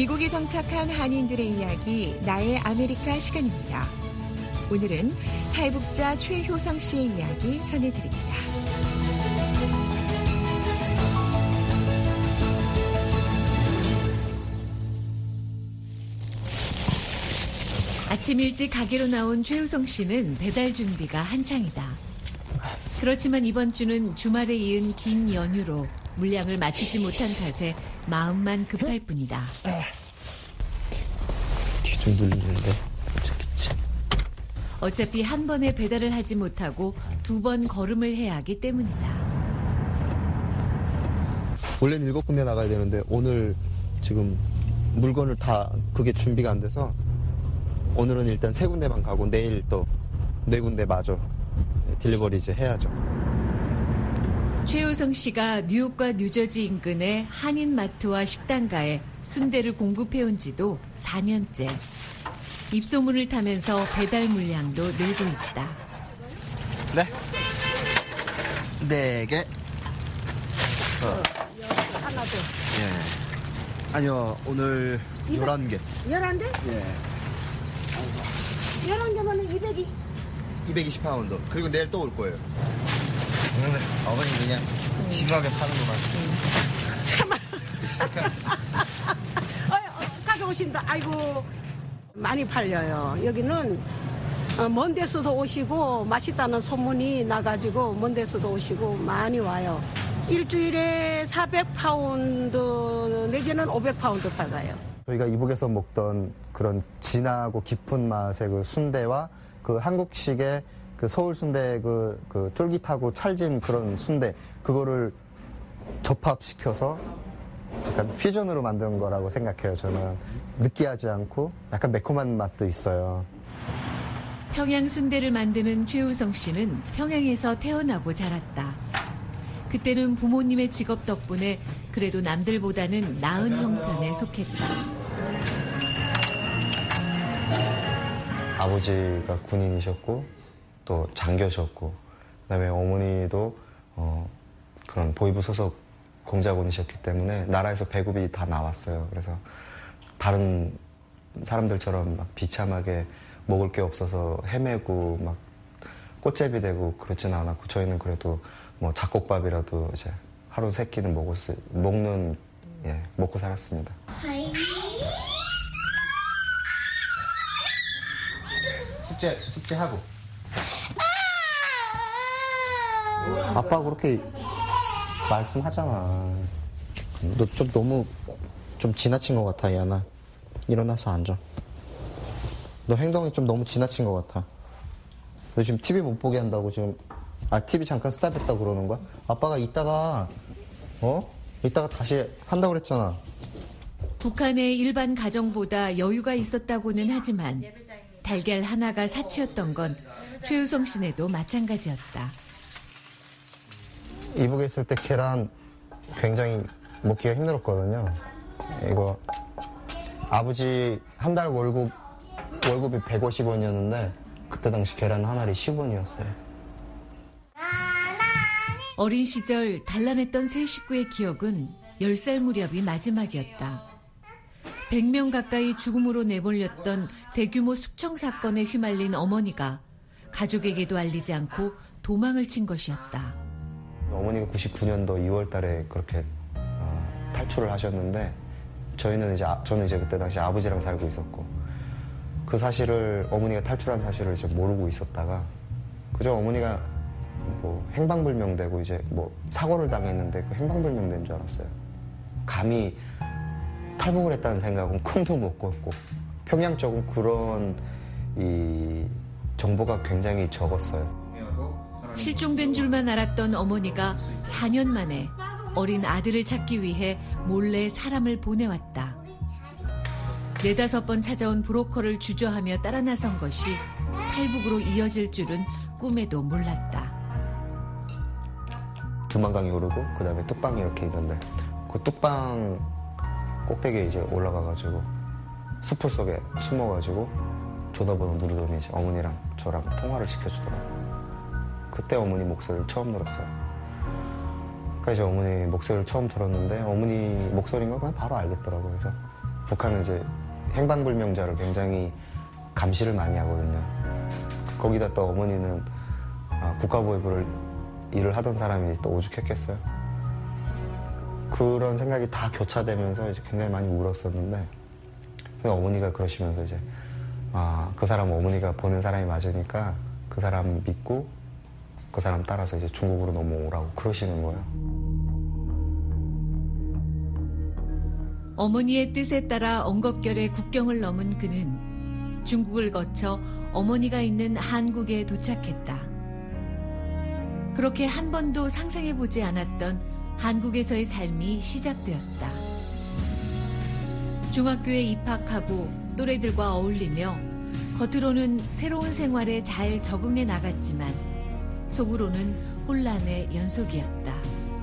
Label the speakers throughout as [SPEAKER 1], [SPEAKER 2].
[SPEAKER 1] 미국에 정착한 한인들의 이야기, 나의 아메리카 시간입니다. 오늘은 탈북자 최효성 씨의 이야기 전해드립니다. 아침 일찍 가게로 나온 최효성 씨는 배달 준비가 한창이다. 그렇지만 이번 주는 주말에 이은 긴 연휴로 물량을 마치지 못한 탓에 마음만 급할 뿐이다.
[SPEAKER 2] 뒤 좀 눌리는데 저기지.
[SPEAKER 1] 어차피 한 번에 배달을 하지 못하고 2번 걸음을 해야 하기 때문이다.
[SPEAKER 2] 원래는 7군데 나가야 되는데 오늘 지금 물건을 다 그게 준비가 안 돼서 오늘은 일단 3군데만 가고 내일 또 4군데 마저 딜리버리 이제 해야죠.
[SPEAKER 1] 최효성 씨가 뉴욕과 뉴저지 인근의 한인마트와 식당가에 순대를 공급해온 지도 4년째. 입소문을 타면서 배달 물량도 늘고 있다.
[SPEAKER 2] 네. 4개.
[SPEAKER 3] 하나 더.
[SPEAKER 2] 예. 아니요, 오늘 11개.
[SPEAKER 3] 11개?
[SPEAKER 2] 예.
[SPEAKER 3] 11개면
[SPEAKER 2] 220파운드. 그리고 내일 또 올 거예요. 어머니 그냥 지루하게 파는구만.
[SPEAKER 3] 참아. 가져오신다. 아이고. 많이 팔려요. 여기는 먼 데서도 오시고 맛있다는 소문이 나가지고 먼 데서도 오시고 많이 와요. 일주일에 400파운드 내지는 500파운드 받아요.
[SPEAKER 2] 저희가 이북에서 먹던 그런 진하고 깊은 맛의 그 순대와 그 한국식의 그 서울 순대 그 쫄깃하고 찰진 그런 순대 그거를 접합시켜서 약간 퓨전으로 만든 거라고 생각해요. 저는 느끼하지 않고 약간 매콤한 맛도 있어요.
[SPEAKER 1] 평양 순대를 만드는 최효성 씨는 평양에서 태어나고 자랐다. 그때는 부모님의 직업 덕분에 그래도 남들보다는 나은 형편에 속했다.
[SPEAKER 2] 아버지가 군인이셨고 또 장교셨고 그다음에 어머니도 그런 보위부 소속 공작원이셨기 때문에 나라에서 배급이 다 나왔어요. 그래서 다른 사람들처럼 막 비참하게 먹을 게 없어서 헤매고 막 꽃제비 되고 그렇지는 않았고 저희는 그래도 뭐 잡곡밥이라도 이제 하루 3끼는 먹고 살았습니다. 숙제하고. 아빠 그렇게 말씀하잖아. 너 좀 너무 좀 지나친 것 같아, 얘나. 일어나서 앉아. 너 행동이 좀 너무 지나친 것 같아. 너 지금 TV 못 보게 한다고 지금 TV 잠깐 스탑했다고 그러는 거야? 아빠가 이따가 다시 한다고 그랬잖아.
[SPEAKER 1] 북한의 일반 가정보다 여유가 있었다고는 하지만 달걀 하나가 사치였던 건 최효성 씨네도 마찬가지였다.
[SPEAKER 2] 이북에 있을 때 계란 굉장히 먹기가 힘들었거든요. 이거 아버지 한 달 월급이 150원이었는데 그때 당시 계란 한 알이 10원이었어요.
[SPEAKER 1] 어린 시절 단란했던 세 식구의 기억은 10살 무렵이 마지막이었다. 100명 가까이 죽음으로 내몰렸던 대규모 숙청 사건에 휘말린 어머니가 가족에게도 알리지 않고 도망을 친 것이었다.
[SPEAKER 2] 어머니가 99년도 2월 달에 그렇게 탈출을 하셨는데 저는 이제 그때 당시 아버지랑 살고 있었고 그 사실을 어머니가 탈출한 사실을 이제 모르고 있었다가 그저 어머니가 뭐 행방불명되고 이제 뭐 사고를 당했는데 그 행방불명된 줄 알았어요. 감히 탈북을 했다는 생각은 꿈도 못 꿨고 평양 쪽은 그런 이 정보가 굉장히 적었어요.
[SPEAKER 1] 실종된 줄만 알았던 어머니가 4년 만에 어린 아들을 찾기 위해 몰래 사람을 보내왔다. 4-5번 찾아온 브로커를 주저하며 따라 나선 것이 탈북으로 이어질 줄은 꿈에도 몰랐다.
[SPEAKER 2] 두만강이 오르고 그다음에 뚝방이 이렇게 있는데 그 뚝방 꼭대기에 이제 올라가가지고 숲풀 속에 숨어가지고 전화번호 누르더니 이제 어머니랑 저랑 통화를 시켜주더라고요. 그때 어머니 목소리를 처음 들었어요. 그러니까 이제 어머니 목소리를 처음 들었는데 어머니 목소리인 걸 그냥 바로 알겠더라고요. 그래서 북한은 이제 행방불명자를 굉장히 감시를 많이 하거든요. 거기다 또 어머니는 국가보위부를 일을 하던 사람이 또 오죽했겠어요. 그런 생각이 다 교차되면서 이제 굉장히 많이 울었었는데, 어머니가 그러시면서 이제 그 사람은 어머니가 보낸 사람이 맞으니까 그 사람 믿고 그 사람 따라서 이제 중국으로 넘어오라고 그러시는 거예요.
[SPEAKER 1] 어머니의 뜻에 따라 엉겁결에 국경을 넘은 그는 중국을 거쳐 어머니가 있는 한국에 도착했다. 그렇게 한 번도 상상해보지 않았던 한국에서의 삶이 시작되었다. 중학교에 입학하고 또래들과 어울리며 겉으로는 새로운 생활에 잘 적응해 나갔지만 속으로는 혼란의 연속이었다.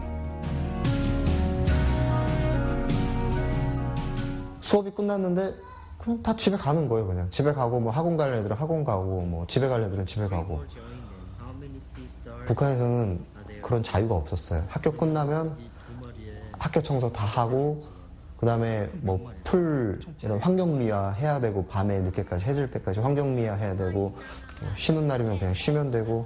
[SPEAKER 2] 수업이 끝났는데 그냥 다 집에 가는 거예요. 그냥 집에 가고 뭐 학원 갈 애들은 학원 가고 뭐 집에 갈 애들은 집에 가고. 북한에서는 그런 자유가 없었어요. 학교 끝나면 학교 청소 다 하고 그다음에 뭐 이런 환경미화 해야 되고 밤에 늦게까지 해질 때까지 환경미화 해야 되고 쉬는 날이면 그냥 쉬면 되고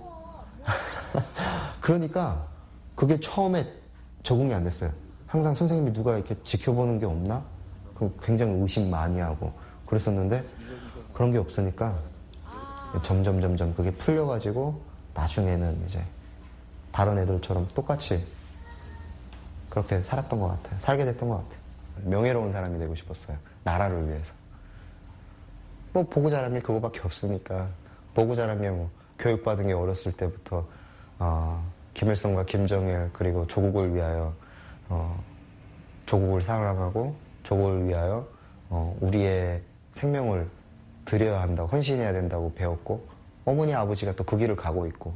[SPEAKER 2] 그러니까 그게 처음에 적응이 안 됐어요. 항상 선생님이 누가 이렇게 지켜보는 게 없나? 굉장히 의심 많이 하고 그랬었는데 그런 게 없으니까 점점 그게 풀려가지고 나중에는 이제 다른 애들처럼 똑같이 그렇게 살았던 것 같아요. 살게 됐던 것 같아요. 명예로운 사람이 되고 싶었어요. 나라를 위해서. 뭐 보고 자란 게 그거밖에 없으니까. 보고 자란 게 뭐 교육받은 게 어렸을 때부터 김일성과 김정일 그리고 조국을 위하여 조국을 사랑하고 조국을 위하여 우리의 생명을 드려야 한다고 헌신해야 된다고 배웠고 어머니 아버지가 또 그 길을 가고 있고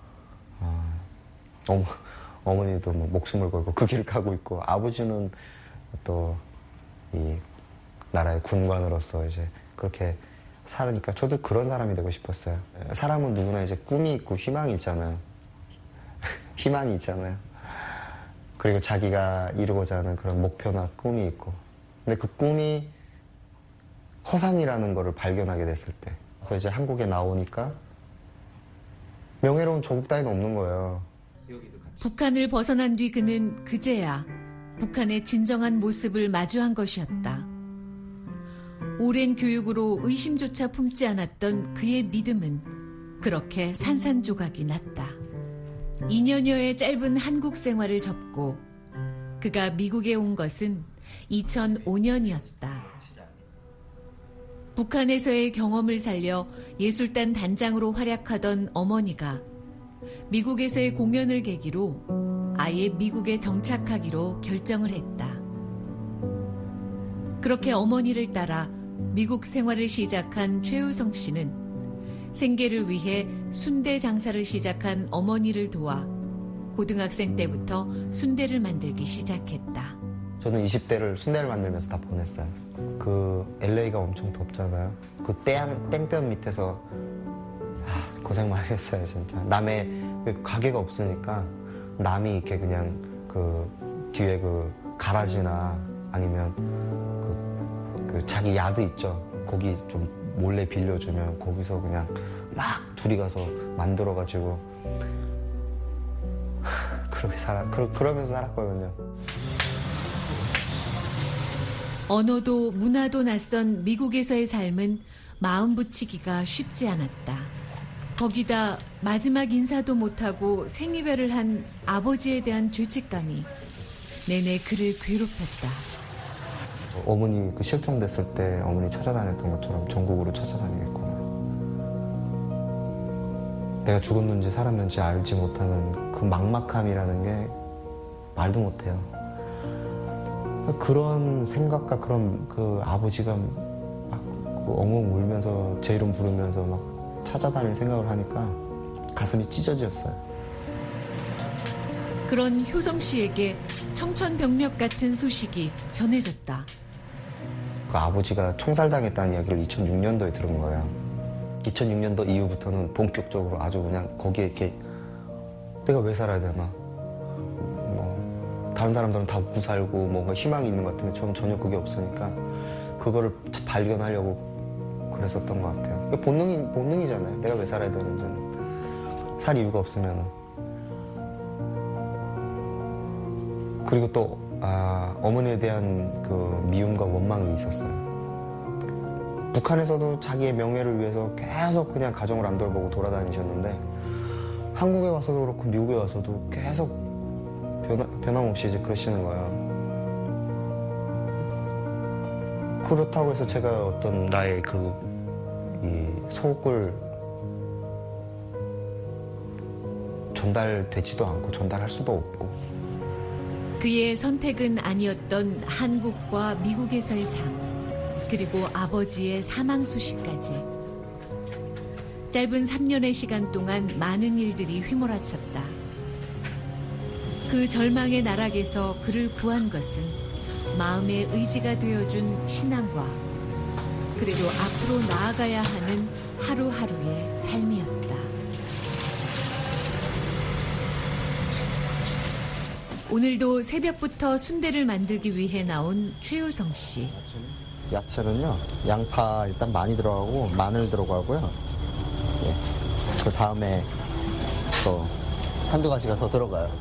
[SPEAKER 2] 어머니도 뭐 목숨을 걸고 그 길을 가고 있고 아버지는 또 이 나라의 군관으로서 이제 그렇게 살으니까 저도 그런 사람이 되고 싶었어요. 사람은 누구나 이제 꿈이 있고 희망이 있잖아요. 희망이 있잖아요. 그리고 자기가 이루고자 하는 그런 목표나 꿈이 있고 근데 그 꿈이 허상이라는 거를 발견하게 됐을 때 그래서 이제 한국에 나오니까 명예로운 조국 따위는 없는 거예요.
[SPEAKER 1] 북한을 벗어난 뒤 그는 그제야 북한의 진정한 모습을 마주한 것이었다. 오랜 교육으로 의심조차 품지 않았던 그의 믿음은 그렇게 산산조각이 났다. 2년여의 짧은 한국 생활을 접고 그가 미국에 온 것은 2005년이었다. 북한에서의 경험을 살려 예술단 단장으로 활약하던 어머니가 미국에서의 공연을 계기로 아예 미국에 정착하기로 결정을 했다. 그렇게 어머니를 따라 미국 생활을 시작한 최우성 씨는 생계를 위해 순대 장사를 시작한 어머니를 도와 고등학생 때부터 순대를 만들기 시작했다.
[SPEAKER 2] 저는 20대를 순대를 만들면서 다 보냈어요. 그 LA가 엄청 덥잖아요. 그 땡볕 밑에서 고생 많이 했어요, 진짜. 남의 가게가 없으니까 남이 이렇게 그냥 그 뒤에 그 가라지나 아니면 그 자기 야드 있죠. 거기 좀 몰래 빌려주면 거기서 그냥 막 둘이 가서 만들어가지고 그러면서 살았거든요.
[SPEAKER 1] 언어도 문화도 낯선 미국에서의 삶은 마음 붙이기가 쉽지 않았다. 거기다 마지막 인사도 못하고 생이별을 한 아버지에 대한 죄책감이 내내 그를 괴롭혔다.
[SPEAKER 2] 어머니 그 실종됐을 때 어머니 찾아다녔던 것처럼 전국으로 찾아다니겠구나. 내가 죽었는지 살았는지 알지 못하는 그 막막함이라는 게 말도 못해요. 그런 생각과 그런 그 아버지가 막 엉엉 울면서 제 이름 부르면서 막 찾아다닐 생각을 하니까 가슴이 찢어졌어요.
[SPEAKER 1] 그런 효성 씨에게 청천벽력 같은 소식이 전해졌다.
[SPEAKER 2] 그 아버지가 총살당했다는 이야기를 2006년도에 들은 거예요. 2006년도 이후부터는 본격적으로 아주 그냥 거기에 이렇게 내가 왜 살아야 되나. 뭐 다른 사람들은 다 웃고 살고 뭔가 희망이 있는 것 같은데 저는 전혀 그게 없으니까 그거를 발견하려고 그랬었던 것 같아요. 본능이잖아요. 내가 왜 살아야 되는지는. 살 이유가 없으면. 그리고 또 어머니에 대한 그 미움과 원망이 있었어요. 북한에서도 자기의 명예를 위해서 계속 그냥 가정을 안 돌보고 돌아다니셨는데 한국에 와서도 그렇고 미국에 와서도 계속 변함없이 이제 그러시는 거예요. 그렇다고 해서 제가 어떤 나의 이 속을 전달되지도 않고 전달할 수도 없고.
[SPEAKER 1] 그의 선택은 아니었던 한국과 미국에서의 삶, 그리고 아버지의 사망 소식까지. 짧은 3년의 시간 동안 많은 일들이 휘몰아쳤다. 그 절망의 나락에서 그를 구한 것은 마음의 의지가 되어준 신앙과 그리고 앞으로 나아가야 하는 하루하루의 삶이었다. 오늘도 새벽부터 순대를 만들기 위해 나온 최효성 씨.
[SPEAKER 4] 야채는요, 양파 일단 많이 들어가고 마늘 들어가고요. 예. 그 다음에 또 한두 가지가 더 들어가요.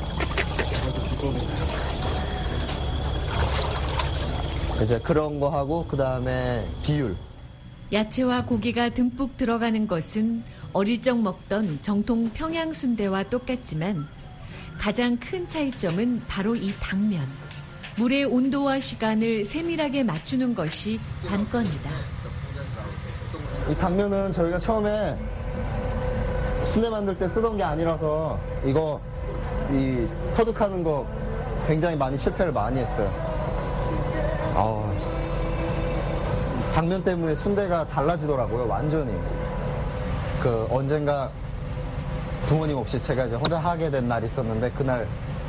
[SPEAKER 4] 이제 그런 거 하고 그 다음에 비율.
[SPEAKER 1] 야채와 고기가 듬뿍 들어가는 것은 어릴 적 먹던 정통 평양 순대와 똑같지만 가장 큰 차이점은 바로 이 당면. 물의 온도와 시간을 세밀하게 맞추는 것이 관건이다.
[SPEAKER 4] 이 당면은 저희가 처음에 순대 만들 때 쓰던 게 아니라서 이거 이 터득하는 거 굉장히 많이 실패를 많이 했어요. 당면 때문에 순대가 달라지더라고요, 완전히. 그 언젠가 부모님 없이 제가 이제 혼자 하게 된 날이 있었는데 그날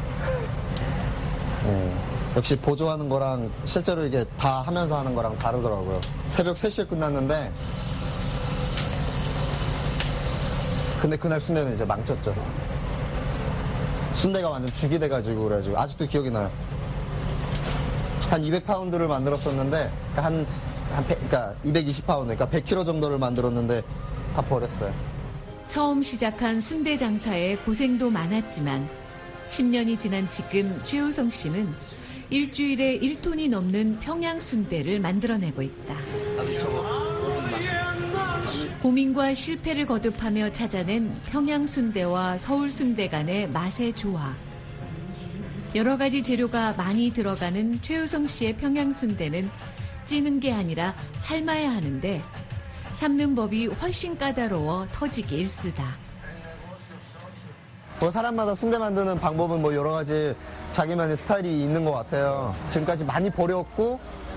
[SPEAKER 4] 역시 보조하는 거랑 실제로 이게 다 하면서 하는 거랑 다르더라고요. 새벽 3시에 끝났는데 근데 그날 순대는 이제 망쳤죠. 순대가 완전 죽이 돼가지고 그래가지고 아직도 기억이 나요. 한 200파운드를 만들었었는데 그러니까 220파운드, 그러니까 100kg 정도를 만들었는데 다 버렸어요.
[SPEAKER 1] 처음 시작한 순대 장사에 고생도 많았지만 10년이 지난 지금 최효성 씨는 일주일에 1톤이 넘는 평양 순대를 만들어내고 있다. 고민과 실패를 거듭하며 찾아낸 평양 순대와 서울 순대 간의 맛의 조화. 여러 가지 재료가 많이 들어가는 최효성 씨의 평양 순대는 찌는 게 아니라 삶아야 하는데 삶는 법이 훨씬 까다로워 터지기 일쑤다.
[SPEAKER 4] 뭐 사람마다 순대 만드는 방법은 뭐 여러 가지 자기만의 스타일이 있는 것 같아요. 지금까지 많이 버렸고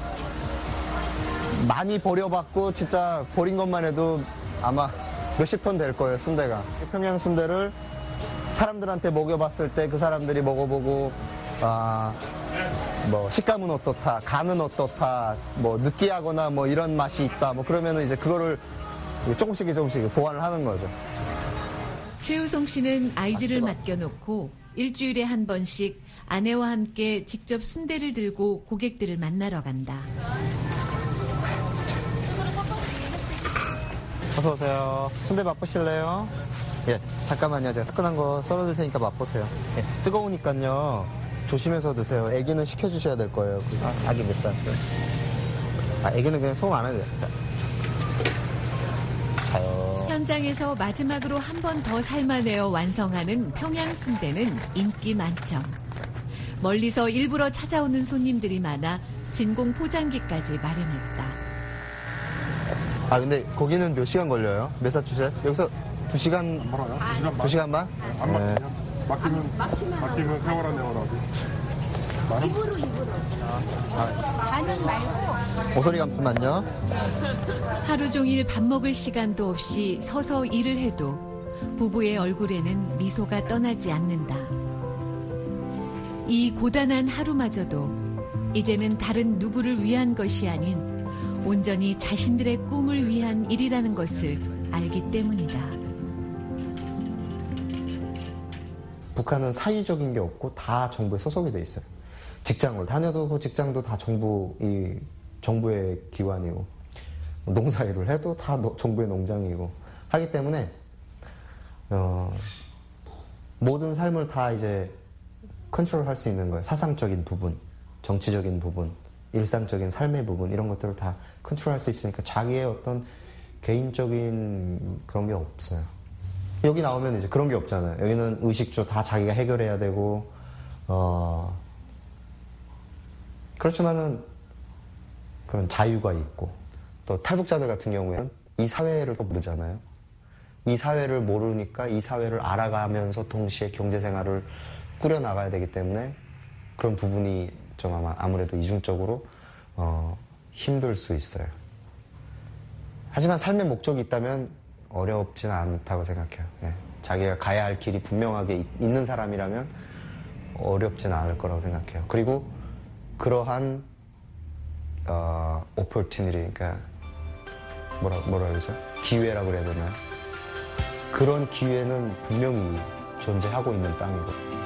[SPEAKER 4] 많이 버려봤고 진짜 버린 것만 해도 아마 몇십 톤 될 거예요, 순대가. 평양 순대를 사람들한테 먹여봤을 때 그 사람들이 먹어보고 뭐 식감은 어떻다, 간은 어떻다, 뭐 느끼하거나 뭐 이런 맛이 있다, 뭐 그러면은 이제 그거를 조금씩 보완을 하는 거죠.
[SPEAKER 1] 최효성 씨는 아이들을 맡겨놓고 일주일에 한 번씩 아내와 함께 직접 순대를 들고 고객들을 만나러 간다.
[SPEAKER 4] 어서 오세요. 순대 맛보실래요? 예, 잠깐만요. 제가 뜨끈한 거 썰어줄 테니까 맛보세요. 예, 뜨거우니까요. 조심해서 드세요. 애기는 식혀주셔야 될 거예요. 아기 몇 살? 애기는 그냥 소금 안 해도 돼요. 자요.
[SPEAKER 1] 현장에서 마지막으로 한 번 더 삶아내어 완성하는 평양 순대는 인기 만점. 멀리서 일부러 찾아오는 손님들이 많아 진공 포장기까지 마련했다.
[SPEAKER 4] 근데 거기는 몇 시간 걸려요? 매사추셋? 여기서 2시간?
[SPEAKER 5] 안 멀어요.
[SPEAKER 4] 2시간 반?
[SPEAKER 5] 안 막히면. 막히면 세월 안 내월하고.
[SPEAKER 6] 입으로. 반은 말고.
[SPEAKER 4] 오소리 감투만요.
[SPEAKER 1] 하루 종일 밥 먹을 시간도 없이 서서 일을 해도 부부의 얼굴에는 미소가 떠나지 않는다. 이 고단한 하루마저도 이제는 다른 누구를 위한 것이 아닌 온전히 자신들의 꿈을 위한 일이라는 것을 알기 때문이다.
[SPEAKER 2] 북한은 사유적인 게 없고 다 정부에 소속이 돼 있어요. 직장을 다녀도 그 직장도 다 정부 정부의 기관이고 농사일을 해도 다 정부의 농장이고 하기 때문에 모든 삶을 다 이제 컨트롤할 수 있는 거예요. 사상적인 부분, 정치적인 부분, 일상적인 삶의 부분 이런 것들을 다 컨트롤할 수 있으니까 자기의 어떤 개인적인 그런 게 없어요. 여기 나오면 이제 그런 게 없잖아요. 여기는 의식주 다 자기가 해결해야 되고 그렇지만은 그런 자유가 있고 또 탈북자들 같은 경우에는 이 사회를 또 모르잖아요. 이 사회를 모르니까 이 사회를 알아가면서 동시에 경제생활을 꾸려나가야 되기 때문에 그런 부분이 좀 아무래도 이중적으로 힘들 수 있어요. 하지만 삶의 목적이 있다면 어렵지는 않다고 생각해요. 예. 자기가 가야 할 길이 분명하게 있는 사람이라면 어렵지는 않을 거라고 생각해요. 그리고 그러한 opportunity, 그러니까 뭐라 그러죠? 기회라고 그래야 되나요? 그런 기회는 분명히 존재하고 있는 땅이고.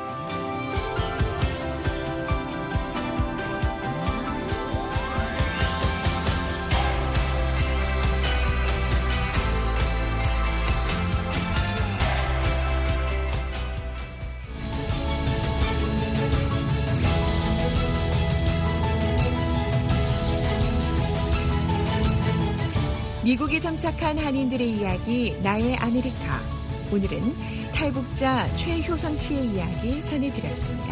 [SPEAKER 7] 미국에 정착한 한인들의 이야기 나의 아메리카. 오늘은 탈북자 최효성 씨의 이야기 전해드렸습니다.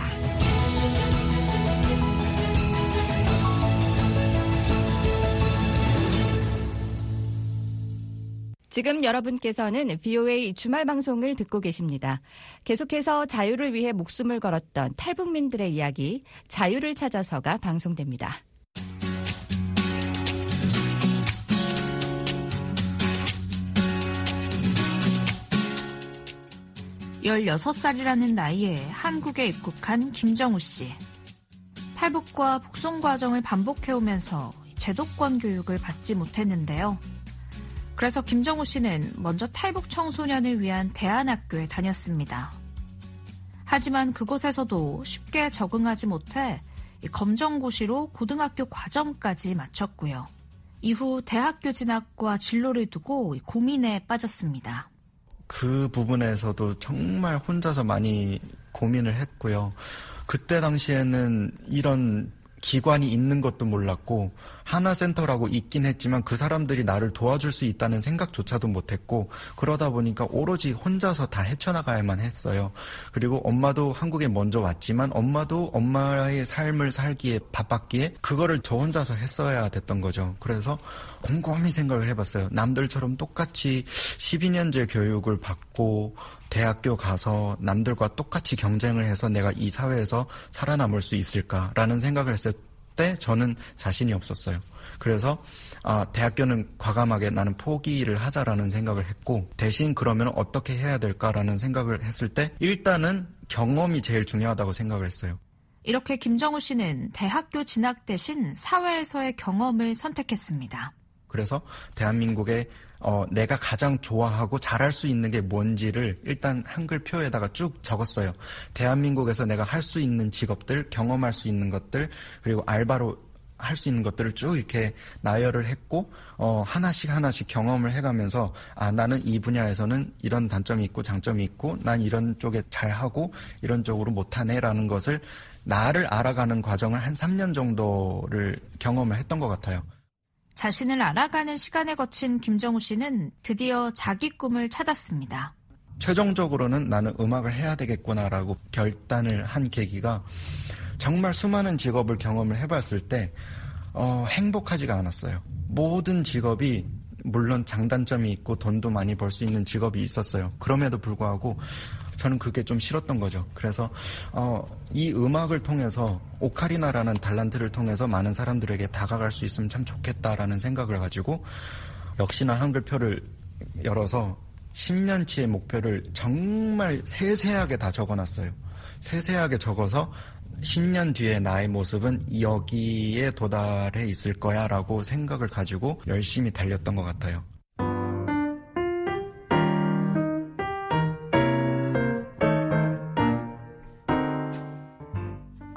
[SPEAKER 8] 지금 여러분께서는 VOA 주말 방송을 듣고 계십니다. 계속해서 자유를 위해 목숨을 걸었던 탈북민들의 이야기, 자유를 찾아서가 방송됩니다.
[SPEAKER 9] 16살이라는 나이에 한국에 입국한 김정우 씨. 탈북과 북송 과정을 반복해오면서 제도권 교육을 받지 못했는데요. 그래서 김정우 씨는 먼저 탈북 청소년을 위한 대안학교에 다녔습니다. 하지만 그곳에서도 쉽게 적응하지 못해 검정고시로 고등학교 과정까지 마쳤고요. 이후 대학교 진학과 진로를 두고 고민에 빠졌습니다.
[SPEAKER 10] 그 부분에서도 정말 혼자서 많이 고민을 했고요. 그때 당시에는 이런 기관이 있는 것도 몰랐고 하나센터라고 있긴 했지만 그 사람들이 나를 도와줄 수 있다는 생각조차도 못했고 그러다 보니까 오로지 혼자서 다 헤쳐나가야만 했어요. 그리고 엄마도 한국에 먼저 왔지만 엄마도 엄마의 삶을 살기에 바빴기에 그거를 저 혼자서 했어야 됐던 거죠. 그래서 곰곰이 생각을 해봤어요. 남들처럼 똑같이 12년제 교육을 받고 대학교 가서 남들과 똑같이 경쟁을 해서 내가 이 사회에서 살아남을 수 있을까라는 생각을 했을 때 저는 자신이 없었어요. 그래서 대학교는 과감하게 나는 포기를 하자라는 생각을 했고 대신 그러면 어떻게 해야 될까라는 생각을 했을 때 일단은 경험이 제일 중요하다고 생각을 했어요.
[SPEAKER 9] 이렇게 김정우 씨는 대학교 진학 대신 사회에서의 경험을 선택했습니다.
[SPEAKER 10] 그래서 대한민국에 내가 가장 좋아하고 잘할 수 있는 게 뭔지를 일단 한글표에다가 쭉 적었어요. 대한민국에서 내가 할 수 있는 직업들, 경험할 수 있는 것들, 그리고 알바로 할 수 있는 것들을 쭉 이렇게 나열을 했고 하나씩 경험을 해가면서 나는 이 분야에서는 이런 단점이 있고 장점이 있고 난 이런 쪽에 잘하고 이런 쪽으로 못하네라는 것을 나를 알아가는 과정을 한 3년 정도를 경험을 했던 것 같아요.
[SPEAKER 9] 자신을 알아가는 시간을 거친 김정우 씨는 드디어 자기 꿈을 찾았습니다.
[SPEAKER 10] 최종적으로는 나는 음악을 해야 되겠구나라고 결단을 한 계기가 정말 수많은 직업을 경험을 해봤을 때 행복하지가 않았어요. 모든 직업이 물론 장단점이 있고 돈도 많이 벌 수 있는 직업이 있었어요. 그럼에도 불구하고 저는 그게 좀 싫었던 거죠. 그래서 이 음악을 통해서 오카리나라는 달란트를 통해서 많은 사람들에게 다가갈 수 있으면 참 좋겠다라는 생각을 가지고 역시나 한글표를 열어서 10년치의 목표를 정말 세세하게 다 적어놨어요. 세세하게 적어서 10년 뒤에 나의 모습은 여기에 도달해 있을 거야 라고 생각을 가지고 열심히 달렸던 것 같아요.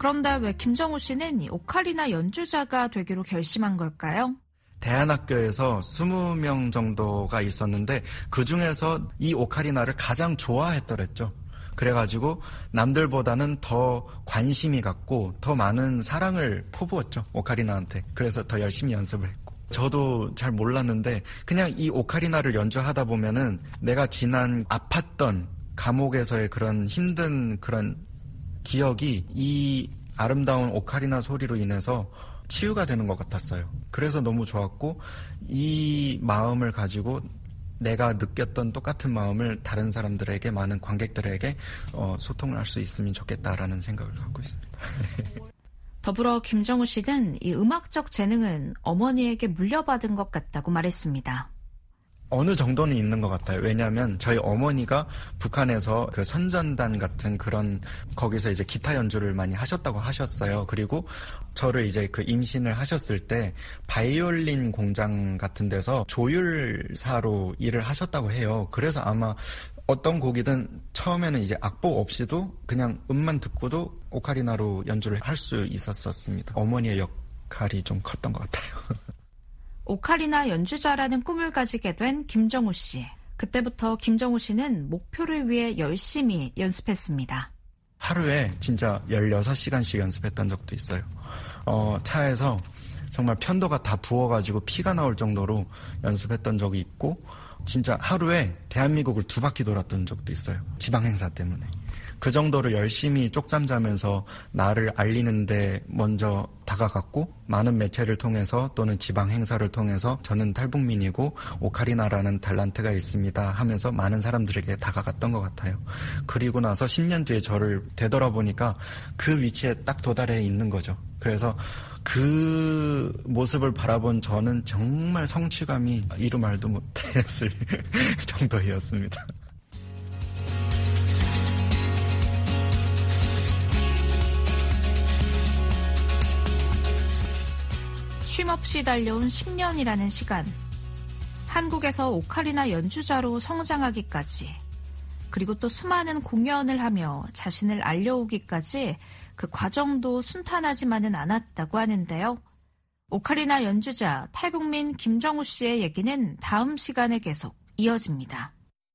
[SPEAKER 9] 그런데 왜 김정우 씨는 이 오카리나 연주자가 되기로 결심한 걸까요?
[SPEAKER 10] 대안학교에서 20명 정도가 있었는데 그중에서 이 오카리나를 가장 좋아했더랬죠. 그래가지고 남들보다는 더 관심이 갖고 더 많은 사랑을 퍼부었죠. 오카리나한테. 그래서 더 열심히 연습을 했고. 저도 잘 몰랐는데 그냥 이 오카리나를 연주하다 보면은 내가 지난 아팠던 감옥에서의 그런 힘든 그런 기억이 이 아름다운 오카리나 소리로 인해서 치유가 되는 것 같았어요. 그래서 너무 좋았고 이 마음을 가지고 내가 느꼈던 똑같은 마음을 다른 사람들에게, 많은 관객들에게 소통을 할 수 있으면 좋겠다라는 생각을 갖고 있습니다.
[SPEAKER 9] 더불어 김정우 씨는 이 음악적 재능은 어머니에게 물려받은 것 같다고 말했습니다.
[SPEAKER 10] 어느 정도는 있는 것 같아요. 왜냐하면 저희 어머니가 북한에서 그 선전단 같은 그런 거기서 이제 기타 연주를 많이 하셨다고 하셨어요. 그리고 저를 이제 그 임신을 하셨을 때 바이올린 공장 같은 데서 조율사로 일을 하셨다고 해요. 그래서 아마 어떤 곡이든 처음에는 이제 악보 없이도 그냥 음만 듣고도 오카리나로 연주를 할 수 있었습니다. 어머니의 역할이 좀 컸던 것 같아요.
[SPEAKER 9] 오카리나 연주자라는 꿈을 가지게 된 김정우 씨. 그때부터 김정우 씨는 목표를 위해 열심히 연습했습니다.
[SPEAKER 10] 하루에 진짜 16시간씩 연습했던 적도 있어요. 차에서 정말 편도가 다 부어가지고 피가 나올 정도로 연습했던 적이 있고 진짜 하루에 대한민국을 2바퀴 돌았던 적도 있어요. 지방 행사 때문에. 그 정도로 열심히 쪽잠 자면서 나를 알리는데 먼저 다가갔고 많은 매체를 통해서 또는 지방 행사를 통해서 저는 탈북민이고 오카리나라는 탤런트가 있습니다 하면서 많은 사람들에게 다가갔던 것 같아요. 그리고 나서 10년 뒤에 저를 되돌아보니까 그 위치에 딱 도달해 있는 거죠. 그래서 그 모습을 바라본 저는 정말 성취감이 이루 말도 못했을 정도였습니다.
[SPEAKER 9] 쉼없이 달려온 10년이라는 시간. 한국에서 오카리나 연주자로 성장하기까지, 그리고 또 수많은 공연을 하며 자신을 알려오기까지 그 과정도 순탄하지만은 않았다고 하는데요. 오카리나 연주자 탈북민 김정우 씨의 얘기는 다음 시간에 계속 이어집니다.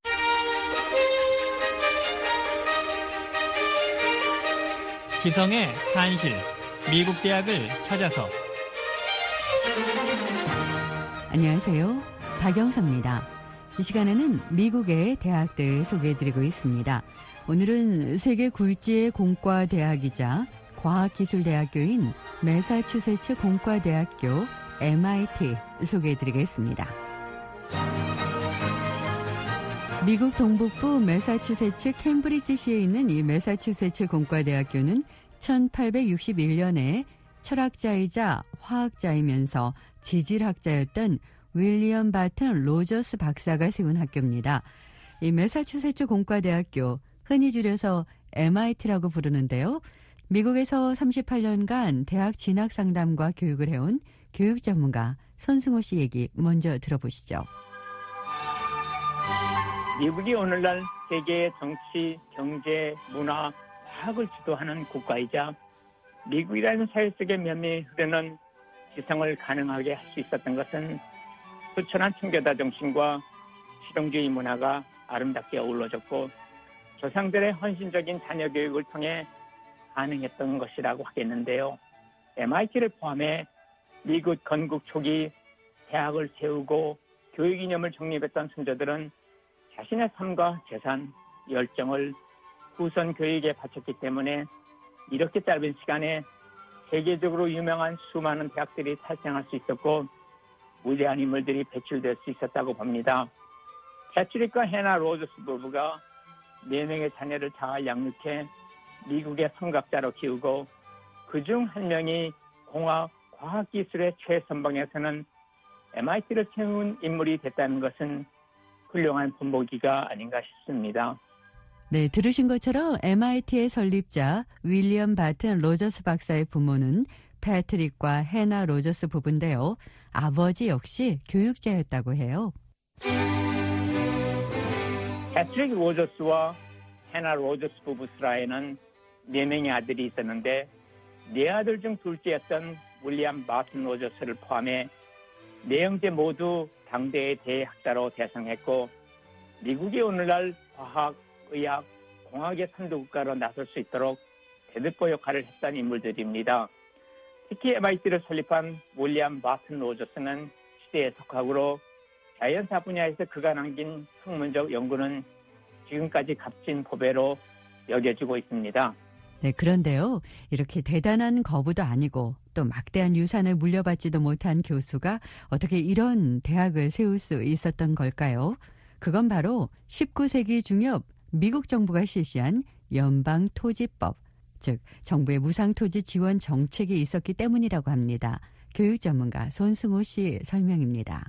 [SPEAKER 11] 지성의 산실, 미국 대학을 찾아서.
[SPEAKER 12] 안녕하세요. 박영서입니다. 이 시간에는 미국의 대학들 소개해드리고 있습니다. 오늘은 세계 굴지의 공과대학이자 과학기술대학교인 매사추세츠 공과대학교 MIT 소개해드리겠습니다. 미국 동북부 매사추세츠 캠브리지시에 있는 이 매사추세츠 공과대학교는 1861년에 철학자이자 화학자이면서 지질학자였던 윌리엄 바튼 로저스 박사가 세운 학교입니다. 이 매사추세츠 공과대학교, 흔히 줄여서 MIT라고 부르는데요. 미국에서 38년간 대학 진학 상담과 교육을 해온 교육 전문가 손승호 씨 얘기 먼저 들어보시죠.
[SPEAKER 13] 미국이 오늘날 세계의 정치, 경제, 문화, 과학을 지도하는 국가이자 미국이라는 사회 속에 면밀히 흐르는 지성을 가능하게 할 수 있었던 것은 수천한 청교도 정신과 실용주의 문화가 아름답게 어우러졌고 조상들의 헌신적인 자녀 교육을 통해 가능했던 것이라고 하겠는데요. MIT를 포함해 미국 건국 초기 대학을 세우고 교육 이념을 정립했던 선조들은 자신의 삶과 재산, 열정을 후손 교육에 바쳤기 때문에 이렇게 짧은 시간에 세계적으로 유명한 수많은 대학들이 탄생할 수 있었고 위대한 인물들이 배출될 수 있었다고 봅니다. 패트릭과 해나 로저스 부부가 4명의 자녀를 잘 양육해 미국의 성각자로 키우고 그중 한 명이 공학, 과학기술의 최선방에 서는 MIT를 세운 인물이 됐다는 것은 훌륭한 본보기가 아닌가 싶습니다.
[SPEAKER 12] 네, 들으신 것처럼 MIT의 설립자 윌리엄 바튼 로저스 박사의 부모는 패트릭과 해나 로저스 부부인데요. 아버지 역시 교육자였다고 해요.
[SPEAKER 13] 패트릭 로저스와 해나 로저스 부부 스라에는 4명의 아들이 있었는데 네 아들 중 둘째였던 윌리엄 마틴 로저스를 포함해 네 형제 모두 당대의 대학자로 대성했고 미국이 오늘날 과학, 의학, 공학의 선두국가로 나설 수 있도록 대들보 역할을 했던 인물들입니다. 특히 MIT를 설립한 윌리엄 마틴 로저스는 시대의 석학으로 자연사 분야에서 그가 남긴 학문적 연구는 지금까지 값진 보배로 여겨지고 있습니다.
[SPEAKER 12] 네, 그런데요. 이렇게 대단한 거부도 아니고 또 막대한 유산을 물려받지도 못한 교수가 어떻게 이런 대학을 세울 수 있었던 걸까요? 그건 바로 19세기 중엽 미국 정부가 실시한 연방토지법, 즉 정부의 무상토지 지원 정책이 있었기 때문이라고 합니다. 교육 전문가 손승호 씨 설명입니다.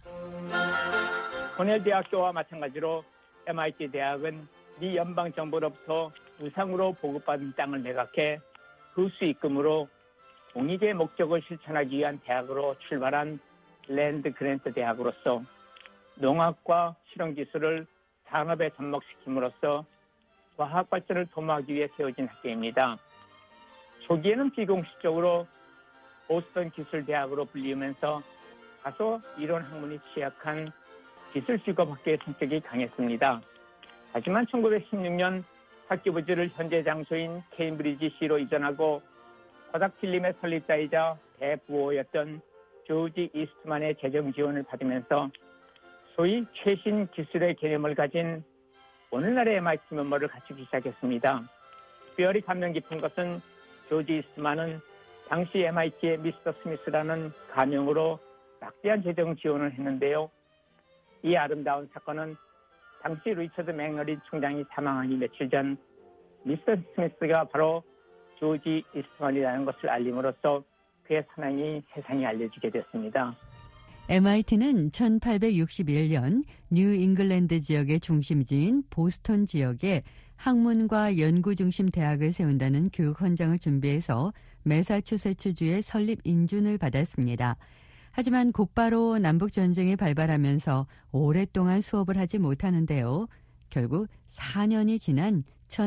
[SPEAKER 13] 코넬 대학교와 마찬가지로 MIT 대학은 미 연방 정부로부터 무상으로 보급받은 땅을 매각해 그 수익금으로 공익의 목적을 실천하기 위한 대학으로 출발한 랜드 그랜트 대학으로서 농학과 실험기술을 산업에 접목시킴으로써 과학 발전을 도모하기 위해 세워진 학교입니다. 초기에는 비공식적으로 보스턴 기술대학으로 불리우면서 다소 이론 학문이 취약한 기술직업학교의 성격이 강했습니다. 하지만 1916년 학교 부지를 현재 장소인 케임브리지시로 이전하고 코닥필름의 설립자이자 대부호였던 조지 이스트만의 재정 지원을 받으면서 소위 최신 기술의 개념을 가진 오늘날의 MIT 면모를 갖추기 시작했습니다. 특별히 감명 깊은 것은 조지 이스트만은 당시 MIT의 미스터 스미스라는 가명으로 막대한 재정 지원을 했는데요. 이 아름다운 사건은 당시 리처드 맥너린 총장이 사망하기 며칠 전 미스터 스미스가 바로 조지 이스트만이라는 것을 알림으로써 그의 선행이 세상에 알려지게 됐습니다.
[SPEAKER 12] MIT는 1861년 뉴 잉글랜드 지역의 중심지인 보스턴 지역에 학문과 연구 중심 대학을 세운다는 교육 헌장을 준비해서 매사추세츠주의 설립 인준을 받았습니다. 하지만 곧바로 남북전쟁이 발발하면서 오랫동안 수업을 하지 못하는데요. 결국 4년이 지난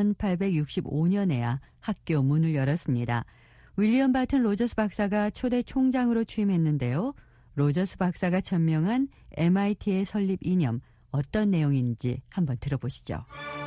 [SPEAKER 12] 1865년에야 학교 문을 열었습니다. 윌리엄 바튼 로저스 박사가 초대 총장으로 취임했는데요. 로저스 박사가 천명한 MIT의 설립 이념, 어떤 내용인지 한번 들어보시죠.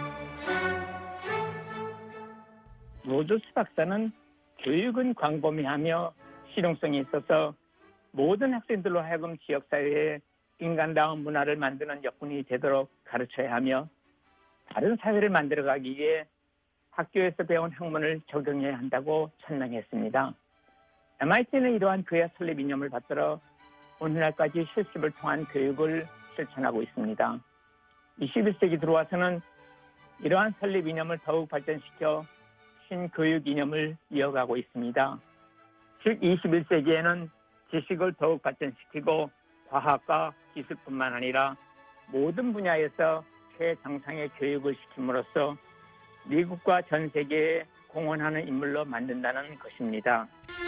[SPEAKER 13] 로저스 박사는 교육은 광범위하며 실용성이 있어서 모든 학생들로 하여금 지역사회에 인간다운 문화를 만드는 역군이 되도록 가르쳐야 하며 다른 사회를 만들어가기 위해 학교에서 배운 학문을 적용해야 한다고 천명했습니다. MIT는 이러한 그의 설립 이념을 받들어 오늘날까지 실습을 통한 교육을 실천하고 있습니다. 21세기 들어와서는 이러한 설립 이념을 더욱 발전시켜 신교육 이념을 이어가고 있습니다. 즉 21세기에는 지식을 더욱 발전시키고 과학과 기술뿐만 아니라 모든 분야에서 최정상의 교육을 시킴으로써 미국과 전 세계에 공헌하는 인물로 만든다는 것입니다.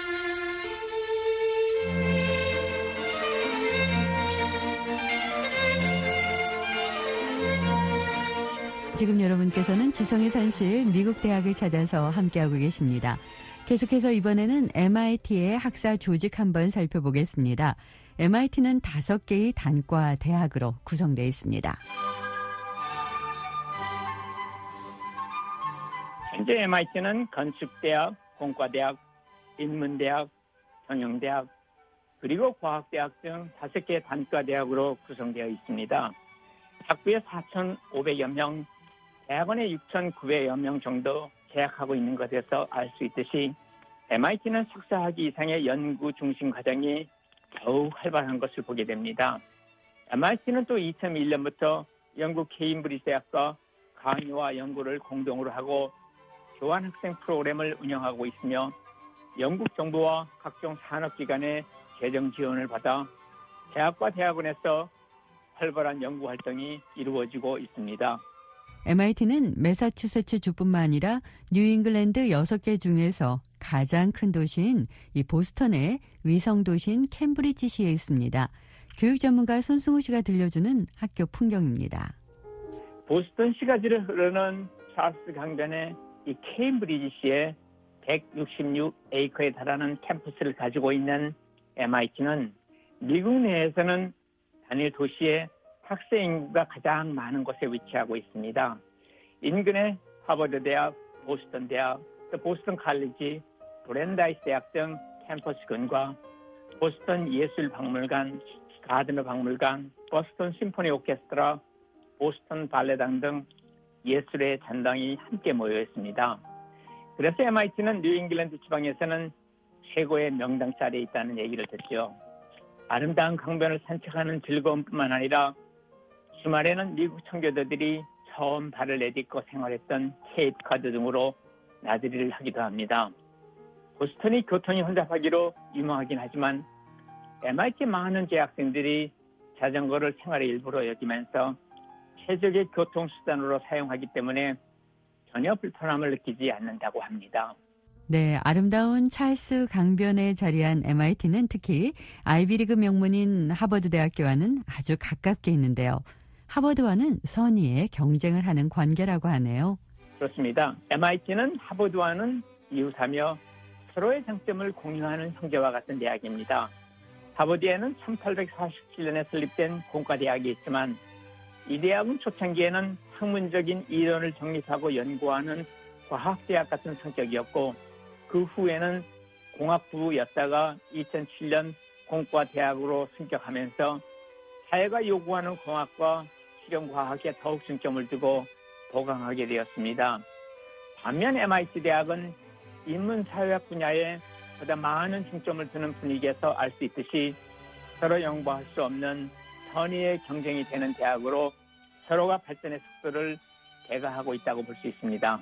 [SPEAKER 12] 지금 여러분께서는 지성의 산실 미국 대학을 찾아서 함께하고 계십니다. 계속해서 이번에는 MIT의 학사 조직 한번 살펴보겠습니다. MIT는 5개의 단과 대학으로 구성되어 있습니다.
[SPEAKER 13] 현재 MIT는 건축대학, 공과대학, 인문대학, 경영대학, 그리고 과학대학 등 5개의 단과대학으로 구성되어 있습니다. 학부에 4,500여 명, 대학원에 6,900여 명 정도 재학하고 있는 것에서 알 수 있듯이 MIT는 석사학위 이상의 연구 중심 과정이 더욱 활발한 것을 보게 됩니다. MIT는 또 2001년부터 영국 케임브리지 대학과 강의와 연구를 공동으로 하고 교환학생 프로그램을 운영하고 있으며 영국 정부와 각종 산업기관의 재정 지원을 받아 대학과 대학원에서 활발한 연구 활동이 이루어지고 있습니다.
[SPEAKER 12] MIT는 매사추세츠 주뿐만 아니라 뉴잉글랜드 6개 중에서 가장 큰 도시인 이 보스턴의 위성 도시인 캠브리지시에 있습니다. 교육 전문가 손승호 씨가 들려주는 학교 풍경입니다.
[SPEAKER 13] 보스턴 시가지를 흐르는 찰스 강변의 이 케임브리지시에 166에이커에 달하는 캠퍼스를 가지고 있는 MIT는 미국 내에서는 단일 도시에 학생 인구가 가장 많은 곳에 위치하고 있습니다. 인근의 하버드 대학, 보스턴 대학, 또 보스턴 칼리지, 브랜다이스 대학 등 캠퍼스群과 보스턴 예술박물관, 가드너 박물관, 보스턴 심포니 오케스트라, 보스턴 발레단 등 예술의 잔당이 함께 모여 있습니다. 그래서 MIT는 뉴잉글랜드 지방에서는 최고의 명당 자리에 있다는 얘기를 듣죠. 아름다운 강변을 산책하는 즐거움뿐만 아니라 주말에는 미국 청교도들이 처음 발을 내딛고 생활했던 케이프 카드 등으로 나들이를 하기도 합니다. 보스턴이 교통이 혼잡하기로 유명하긴 하지만 MIT 많은 재학생들이 자전거를 생활의 일부로 여기면서 최적의 교통수단으로 사용하기 때문에 전혀 불편함을 느끼지 않는다고 합니다.
[SPEAKER 12] 네, 아름다운 찰스 강변에 자리한 MIT는 특히 아이비리그 명문인 하버드 대학교와는 아주 가깝게 있는데요. 하버드와는 선의의 경쟁을 하는 관계라고 하네요.
[SPEAKER 13] 그렇습니다. MIT는 하버드와는 이웃하며 서로의 장점을 공유하는 형제와 같은 대학입니다. 하버드에는 1847년에 설립된 공과대학이 있지만 이 대학은 초창기에는 학문적인 이론을 정립하고 연구하는 과학대학 같은 성격이었고 그 후에는 공학부였다가 2007년 공과대학으로 승격하면서 사회가 요구하는 공학과 실용과학에 더욱 중점을 두고 보강하게 되었습니다. 반면 MIT 대학은 인문사회학 분야에 보다 많은 중점을 두는 분위기에서 알 수 있듯이 서로 양보할 수 없는 선의의 경쟁이 되는 대학으로 서로가 발전의 속도를 대가하고 있다고 볼 수 있습니다.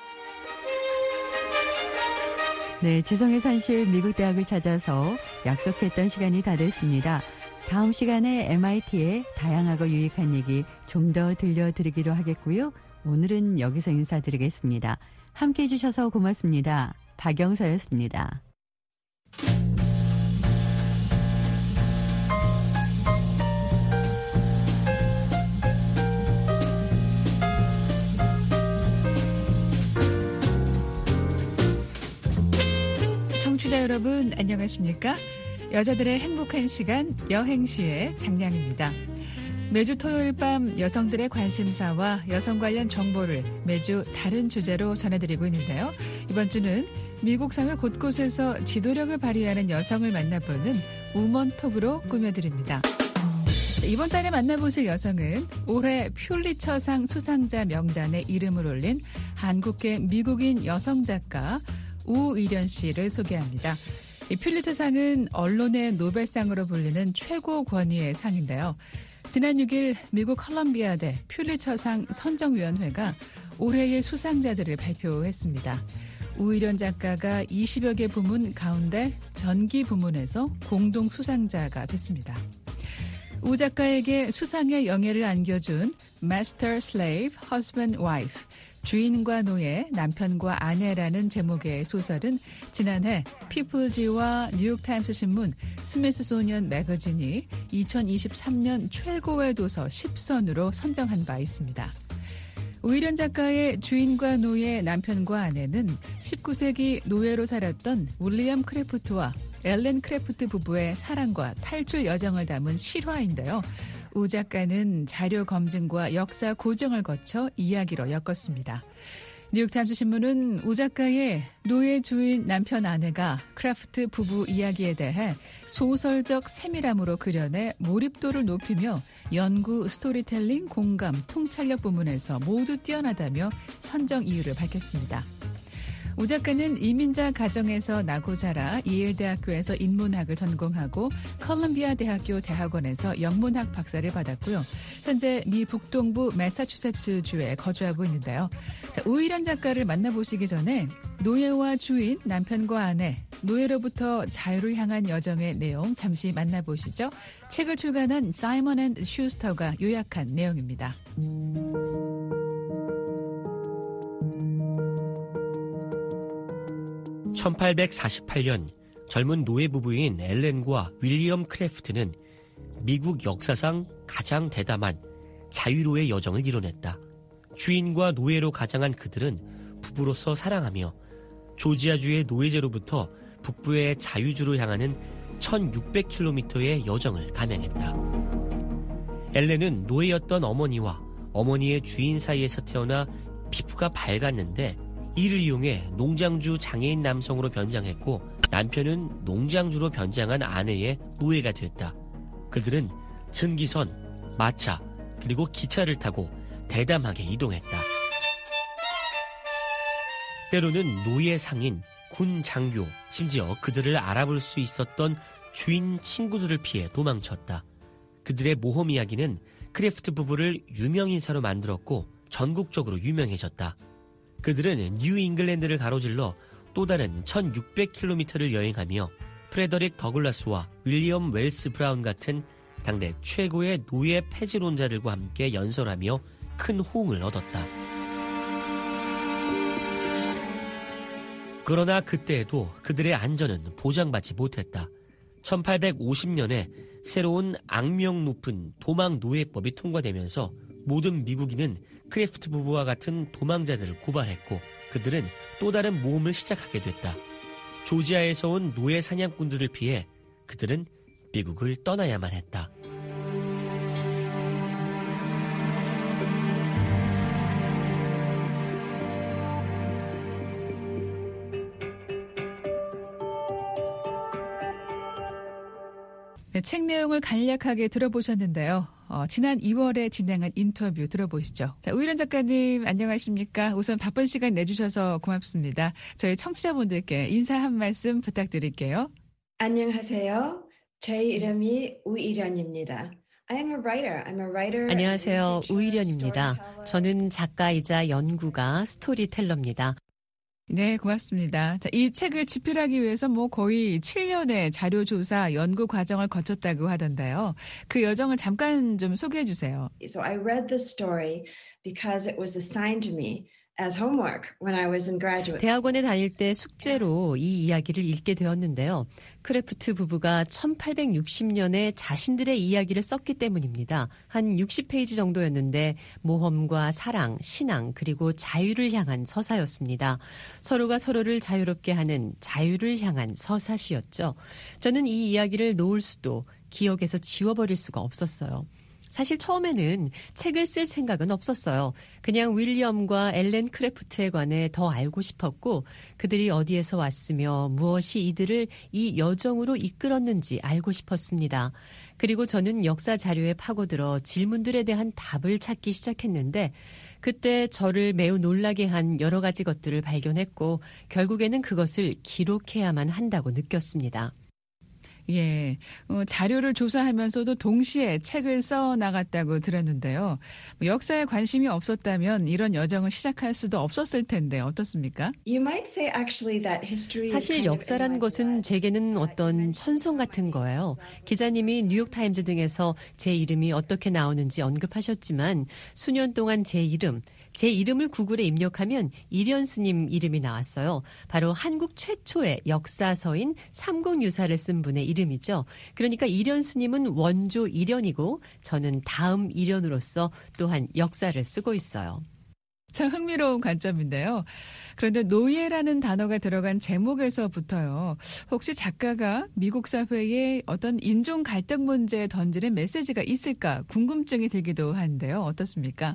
[SPEAKER 12] 네, 지성의 산실 미국 대학을 찾아서 약속했던 시간이 다 됐습니다. 다음 시간에 MIT의 다양하고 유익한 얘기 좀 더 들려드리기로 하겠고요. 오늘은 여기서 인사드리겠습니다. 함께해 주셔서 고맙습니다. 박영서였습니다.
[SPEAKER 14] 청취자 여러분 안녕하십니까? 여자들의 행복한 시간 여행시의 장량입니다. 매주 토요일 밤 여성들의 관심사와 여성 관련 정보를 매주 다른 주제로 전해드리고 있는데요. 이번 주는 미국 사회 곳곳에서 지도력을 발휘하는 여성을 만나보는 우먼톡으로 꾸며드립니다. 이번 달에 만나보실 여성은 올해 퓰리처상 수상자 명단에 이름을 올린 한국계 미국인 여성 작가 우의련 씨를 소개합니다. 이 퓰리처상은 언론의 노벨상으로 불리는 최고 권위의 상인데요. 지난 6일 미국 컬럼비아대 퓰리처상 선정위원회가 올해의 수상자들을 발표했습니다. 우의련 작가가 20여 개 부문 가운데 전기 부문에서 공동 수상자가 됐습니다. 우 작가에게 수상의 영예를 안겨준 Master, Slave, Husband, Wife, 주인과 노예, 남편과 아내라는 제목의 소설은 지난해 피플지와 뉴욕타임스 신문, 스미스소니언 매거진이 2023년 최고의 도서 10선으로 선정한 바 있습니다. 우의련 작가의 주인과 노예, 남편과 아내는 19세기 노예로 살았던 윌리엄 크래프트와 엘렌 크래프트 부부의 사랑과 탈출 여정을 담은 실화인데요. 우 작가는 자료 검증과 역사 고증을 거쳐 이야기로 엮었습니다. 뉴욕타임스 신문은 우 작가의 노예, 주인, 남편, 아내가 크래프트 부부 이야기에 대해 소설적 세밀함으로 그려내 몰입도를 높이며 연구, 스토리텔링, 공감, 통찰력 부문에서 모두 뛰어나다며 선정 이유를 밝혔습니다. 우 작가는 이민자 가정에서 나고 자라 예일대학교에서 인문학을 전공하고 컬럼비아 대학교 대학원에서 영문학 박사를 받았고요. 현재 미 북동부 매사추세츠주에 거주하고 있는데요. 자, 우의련 작가를 만나보시기 전에 노예와 주인, 남편과 아내, 노예로부터 자유를 향한 여정의 내용 잠시 만나보시죠. 책을 출간한 사이먼 앤 슈스터가 요약한 내용입니다.
[SPEAKER 15] 1848년 젊은 노예 부부인 엘렌과 윌리엄 크래프트는 미국 역사상 가장 대담한 자유로의 여정을 이뤄냈다. 주인과 노예로 가장한 그들은 부부로서 사랑하며 조지아주의 노예제로부터 북부의 자유주로 향하는 1600km의 여정을 감행했다. 엘렌은 노예였던 어머니와 어머니의 주인 사이에서 태어나 피부가 밝았는데 이를 이용해 농장주 장애인 남성으로 변장했고 남편은 농장주로 변장한 아내의 노예가 됐다. 그들은 증기선, 마차, 그리고 기차를 타고 대담하게 이동했다. 때로는 노예 상인, 군 장교, 심지어 그들을 알아볼 수 있었던 주인 친구들을 피해 도망쳤다. 그들의 모험 이야기는 크래프트 부부를 유명인사로 만들었고 전국적으로 유명해졌다. 그들은 뉴 잉글랜드를 가로질러 또 다른 1600km를 여행하며 프레더릭 더글라스와 윌리엄 웰스 브라운 같은 당대 최고의 노예 폐지론자들과 함께 연설하며 큰 호응을 얻었다. 그러나 그때에도 그들의 안전은 보장받지 못했다. 1850년에 새로운 악명 높은 도망 노예법이 통과되면서 모든 미국인은 크래프트 부부와 같은 도망자들을 고발했고 그들은 또 다른 모험을 시작하게 됐다. 조지아에서 온 노예 사냥꾼들을 피해 그들은 미국을 떠나야만 했다.
[SPEAKER 14] 네, 책 내용을 간략하게 들어보셨는데요. 지난 2월에 진행한 인터뷰 들어보시죠. 자, 우일현 작가님 안녕하십니까? 우선 바쁜 시간 내주셔서 고맙습니다. 저희 청취자분들께 인사 한 말씀 부탁드릴게요.
[SPEAKER 6] 안녕하세요. 제 이름이 우일현입니다.
[SPEAKER 16] 안녕하세요. 우일현입니다. 저는 작가이자 연구가 스토리텔러입니다.
[SPEAKER 14] 네, 고맙습니다. 자, 이 책을 집필하기 위해서 거의 7년의 자료조사 연구 과정을 거쳤다고 하던데요. 그 여정을 잠깐 좀 소개해 주세요.
[SPEAKER 6] So I read the story because it was assigned to me as homework when I was in graduate school.
[SPEAKER 16] 대학원에 다닐 때 숙제로 이 이야기를 읽게 되었는데요. 크래프트 부부가 1860년에 자신들의 이야기를 썼기 때문입니다. 한 60페이지 정도였는데 모험과 사랑, 신앙, 그리고 자유를 향한 서사였습니다. 서로가 서로를 자유롭게 하는 자유를 향한 서사시였죠. 저는 이 이야기를 놓을 수도 기억에서 지워버릴 수가 없었어요. 사실 처음에는 책을 쓸 생각은 없었어요. 그냥 윌리엄과 엘렌 크래프트에 관해 더 알고 싶었고 그들이 어디에서 왔으며 무엇이 이들을 이 여정으로 이끌었는지 알고 싶었습니다. 그리고 저는 역사 자료에 파고들어 질문들에 대한 답을 찾기 시작했는데 그때 저를 매우 놀라게 한 여러 가지 것들을 발견했고 결국에는 그것을 기록해야만 한다고 느꼈습니다.
[SPEAKER 14] 예, 자료를 조사하면서도 동시에 책을 써 나갔다고 들었는데요. 역사에 관심이 없었다면 이런 여정을 시작할 수도 없었을 텐데 어떻습니까?
[SPEAKER 16] 사실 역사란 것은 제게는 어떤 천성 같은 거예요. 기자님이 뉴욕타임즈 등에서 제 이름이 어떻게 나오는지 언급하셨지만 수년 동안 제 이름을 구글에 입력하면 일현 스님 이름이 나왔어요. 바로 한국 최초의 역사서인 삼국유사를 쓴 분의 이름이죠. 그러니까 일현 스님은 원조 일현이고 저는 다음 일현으로서 또한 역사를 쓰고 있어요.
[SPEAKER 14] 참 흥미로운 관점인데요. 그런데 노예라는 단어가 들어간 제목에서부터요. 혹시 작가가 미국 사회에 어떤 인종 갈등 문제에 던지는 메시지가 있을까 궁금증이 들기도 하는데요. 어떻습니까?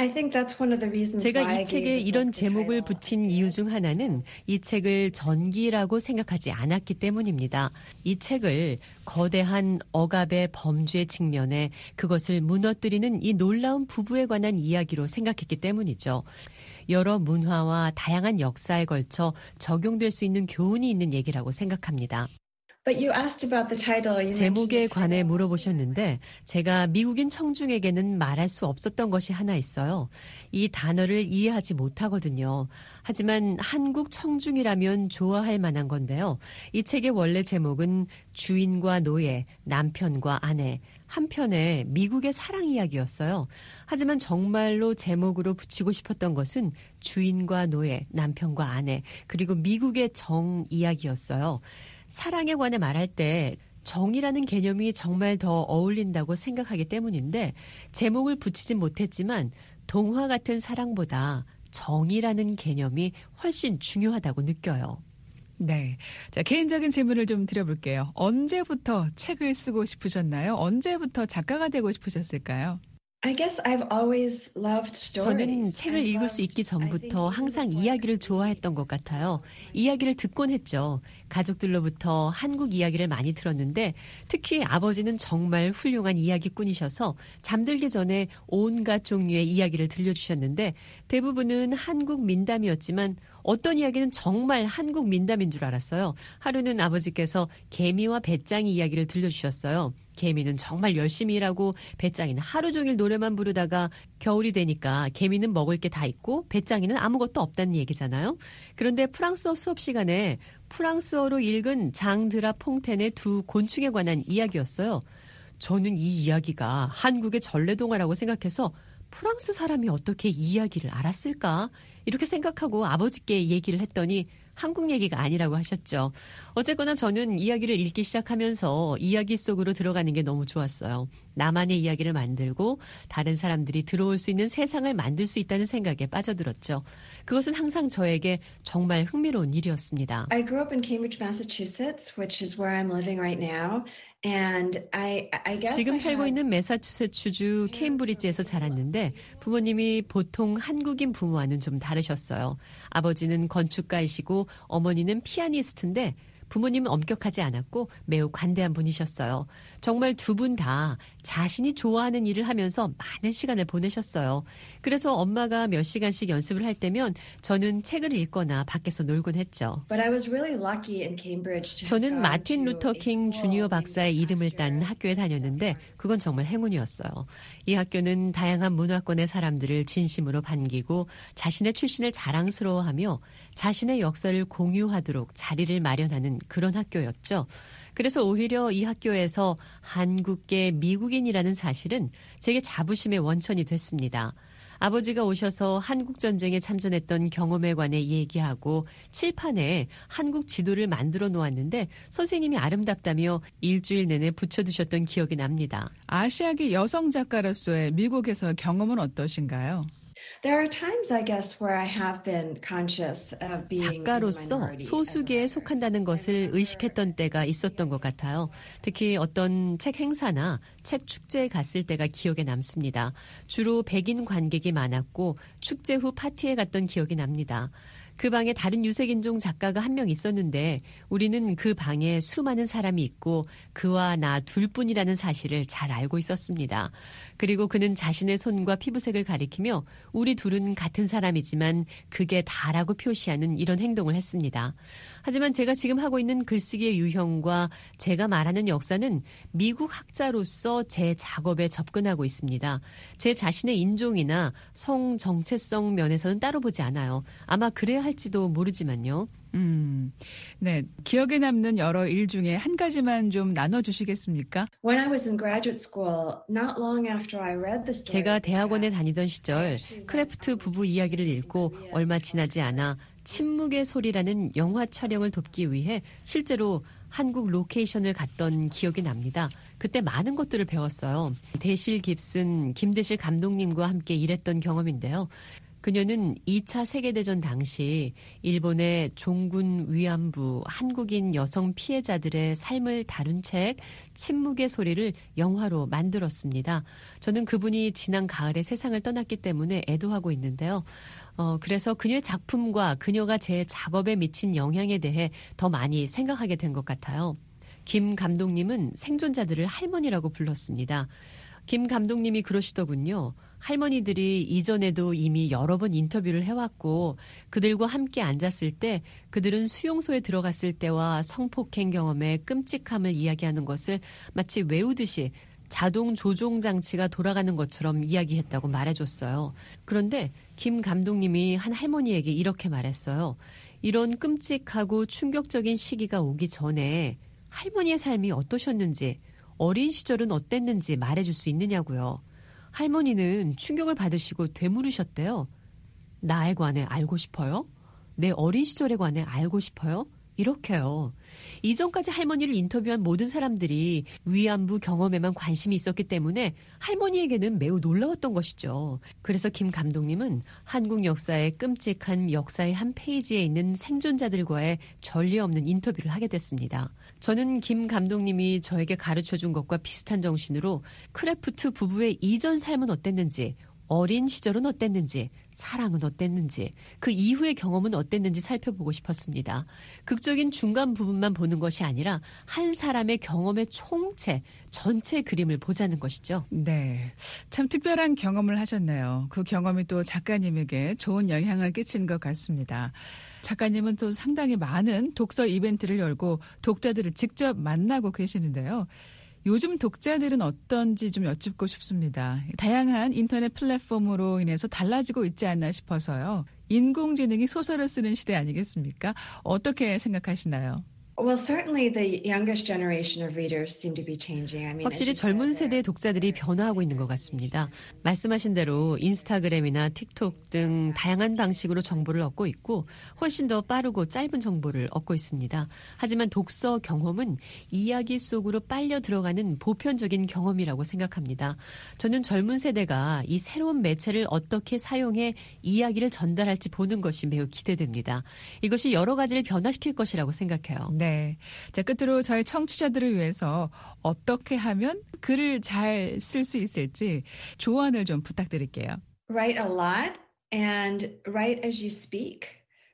[SPEAKER 16] 제가 이 책에 이런 제목을 붙인 이유 중 하나는 이 책을 전기라고 생각하지 않았기 때문입니다. 이 책을 거대한 억압의 범죄 측면에 그것을 무너뜨리는 이 놀라운 부부에 관한 이야기로 생각했기 때문이죠. 여러 문화와 다양한 역사에 걸쳐 적용될 수 있는 교훈이 있는 얘기라고 생각합니다. 제목에 관해 물어보셨는데 제가 미국인 청중에게는 말할 수 없었던 것이 하나 있어요. 이 단어를 이해하지 못하거든요. 하지만 한국 청중이라면 좋아할 만한 건데요. 이 책의 원래 제목은 주인과 노예, 남편과 아내, 한편에 미국의 사랑 이야기였어요. 하지만 정말로 제목으로 붙이고 싶었던 것은 주인과 노예, 남편과 아내, 그리고 미국의 정 이야기였어요. 사랑에 관해 말할 때 정이라는 개념이 정말 더 어울린다고 생각하기 때문인데 제목을 붙이진 못했지만 동화 같은 사랑보다 정의라는 개념이 훨씬 중요하다고 느껴요.
[SPEAKER 14] 네. 자, 개인적인 질문을 좀 드려볼게요. 언제부터 책을 쓰고 싶으셨나요? 언제부터 작가가 되고 싶으셨을까요?
[SPEAKER 6] I guess I've always loved stories.
[SPEAKER 16] 저는 책을 읽을 수 있기 전부터 항상 이야기를 좋아했던 것 같아요. 이야기를 듣곤 했죠. 가족들로부터 한국 이야기를 많이 들었는데 특히 아버지는 정말 훌륭한 이야기꾼이셔서 잠들기 전에 온갖 종류의 이야기를 들려주셨는데 대부분은 한국 민담이었지만 어떤 이야기는 정말 한국 민담인 줄 알았어요. 하루는 아버지께서 개미와 배짱이 이야기를 들려주셨어요. 개미는 정말 열심히 일하고 배짱이는 하루 종일 노래만 부르다가 겨울이 되니까 개미는 먹을 게 다 있고 배짱이는 아무것도 없다는 얘기잖아요. 그런데 프랑스어 수업 시간에 프랑스어로 읽은 장 드라 퐁텐의 두 곤충에 관한 이야기였어요. 저는 이 이야기가 한국의 전래동화라고 생각해서 프랑스 사람이 어떻게 이 이야기를 알았을까? 이렇게 생각하고 아버지께 얘기를 했더니 한국 얘기가 아니라고 하셨죠. 어쨌거나 저는 이야기를 읽기 시작하면서 이야기 속으로 들어가는 게 너무 좋았어요. 나만의 이야기를 만들고 다른 사람들이 들어올 수 있는 세상을 만들 수 있다는 생각에 빠져들었죠. 그것은 항상 저에게 정말 흥미로운 일이었습니다.
[SPEAKER 6] I grew up in Cambridge, Massachusetts, which is where I'm living right now. And I guess
[SPEAKER 16] 지금 살고 있는 매사추세츠주 케임브리지에서 자랐는데 부모님이 보통 한국인 부모와는 좀 다르셨어요. 아버지는 건축가이시고 어머니는 피아니스트인데 부모님은 엄격하지 않았고 매우 관대한 분이셨어요. 정말 두 분 다 자신이 좋아하는 일을 하면서 많은 시간을 보내셨어요. 그래서 엄마가 몇 시간씩 연습을 할 때면 저는 책을 읽거나 밖에서 놀곤 했죠.
[SPEAKER 6] But I was really lucky in Cambridge to
[SPEAKER 16] 저는
[SPEAKER 6] go
[SPEAKER 16] 마틴
[SPEAKER 6] to
[SPEAKER 16] 루터
[SPEAKER 6] a
[SPEAKER 16] 킹
[SPEAKER 6] school
[SPEAKER 16] 주니어 박사의 이름을 딴 학교에 다녔는데 그건 정말 행운이었어요. 이 학교는 다양한 문화권의 사람들을 진심으로 반기고 자신의 출신을 자랑스러워하며 자신의 역사를 공유하도록 자리를 마련하는 그런 학교였죠. 그래서 오히려 이 학교에서 한국계 미국인이라는 사실은 제게 자부심의 원천이 됐습니다. 아버지가 오셔서 한국전쟁에 참전했던 경험에 관해 얘기하고 칠판에 한국 지도를 만들어 놓았는데 선생님이 아름답다며 일주일 내내 붙여두셨던 기억이 납니다.
[SPEAKER 14] 아시아계 여성 작가로서의 미국에서 경험은 어떠신가요?
[SPEAKER 6] There are times, I guess, where I have been conscious of being
[SPEAKER 16] 작가로서 소수계에 속한다는 것을 의식했던 때가 있었던 것 같아요. 특히 어떤 책 행사나 책 축제에 갔을 때가 기억에 남습니다. 주로 백인 관객이 많았고 축제 후 파티에 갔던 기억이 납니다. 그 방에 다른 유색인종 작가가 한 명 있었는데 우리는 그 방에 수많은 사람이 있고 그와 나 둘뿐이라는 사실을 잘 알고 있었습니다. 그리고 그는 자신의 손과 피부색을 가리키며 우리 둘은 같은 사람이지만 그게 다라고 표시하는 이런 행동을 했습니다. 하지만 제가 지금 하고 있는 글쓰기의 유형과 제가 말하는 역사는 미국 학자로서 제 작업에 접근하고 있습니다. 제 자신의 인종이나 성 정체성 면에서는 따로 보지 않아요. 아마 그래야 할지도 모르지만요.
[SPEAKER 14] 네, 기억에 남는 여러 일 중에 한 가지만 좀 나눠주시겠습니까?
[SPEAKER 6] When I was in graduate school, not long after I read the story,
[SPEAKER 16] 제가 대학원에 다니던 시절 크래프트 부부 이야기를 읽고 얼마 지나지 않아 침묵의 소리라는 영화 촬영을 돕기 위해 실제로 한국 로케이션을 갔던 기억이 납니다. 그때 많은 것들을 배웠어요. 대실 깁슨, 김대실 감독님과 함께 일했던 경험인데요. 그녀는 2차 세계대전 당시 일본의 종군 위안부 한국인 여성 피해자들의 삶을 다룬 책 침묵의 소리를 영화로 만들었습니다. 저는 그분이 지난 가을에 세상을 떠났기 때문에 애도하고 있는데요. 그래서 그녀의 작품과 그녀가 제 작업에 미친 영향에 대해 더 많이 생각하게 된 것 같아요. 김 감독님은 생존자들을 할머니라고 불렀습니다. 김 감독님이 그러시더군요. 할머니들이 이전에도 이미 여러 번 인터뷰를 해왔고 그들과 함께 앉았을 때 그들은 수용소에 들어갔을 때와 성폭행 경험의 끔찍함을 이야기하는 것을 마치 외우듯이 자동 조종 장치가 돌아가는 것처럼 이야기했다고 말해줬어요. 그런데 김 감독님이 한 할머니에게 이렇게 말했어요. 이런 끔찍하고 충격적인 시기가 오기 전에 할머니의 삶이 어떠셨는지 어린 시절은 어땠는지 말해줄 수 있느냐고요. 할머니는 충격을 받으시고 되물으셨대요. 나에 관해 알고 싶어요? 내 어린 시절에 관해 알고 싶어요? 이렇게요. 이전까지 할머니를 인터뷰한 모든 사람들이 위안부 경험에만 관심이 있었기 때문에 할머니에게는 매우 놀라웠던 것이죠. 그래서 김 감독님은 한국 역사의 끔찍한 역사의 한 페이지에 있는 생존자들과의 전례 없는 인터뷰를 하게 됐습니다. 저는 김 감독님이 저에게 가르쳐준 것과 비슷한 정신으로 크래프트 부부의 이전 삶은 어땠는지, 어린 시절은 어땠는지, 사랑은 어땠는지, 그 이후의 경험은 어땠는지 살펴보고 싶었습니다. 극적인 중간 부분만 보는 것이 아니라 한 사람의 경험의 총체, 전체 그림을 보자는 것이죠.
[SPEAKER 14] 네, 참 특별한 경험을 하셨네요. 그 경험이 또 작가님에게 좋은 영향을 끼친 것 같습니다. 작가님은 또 상당히 많은 독서 이벤트를 열고 독자들을 직접 만나고 계시는데요. 요즘 독자들은 어떤지 좀 여쭙고 싶습니다. 다양한 인터넷 플랫폼으로 인해서 달라지고 있지 않나 싶어서요. 인공지능이 소설을 쓰는 시대 아니겠습니까? 어떻게 생각하시나요?
[SPEAKER 6] Well, certainly the youngest generation of readers seem to be changing. I mean,
[SPEAKER 16] 확실히 젊은 세대의 독자들이 변화하고 있는 것 같습니다. 말씀하신 대로 인스타그램이나 틱톡 등 다양한 방식으로 정보를 얻고 있고 훨씬 더 빠르고 짧은 정보를 얻고 있습니다. 하지만 독서 경험은 이야기 속으로 빨려 들어가는 보편적인 경험이라고 생각합니다. 저는 젊은 세대가 이 새로운 매체를 어떻게 사용해 이야기를 전달할지 보는 것이 매우 기대됩니다. 이것이 여러 가지를 변화시킬 것이라고 생각해요.
[SPEAKER 14] 네. 자, 끝으로 저희 청취자들을 위해서 어떻게 하면 글을 잘 쓸 수 있을지 조언을 좀 부탁드릴게요.
[SPEAKER 6] Write a lot and write as you speak.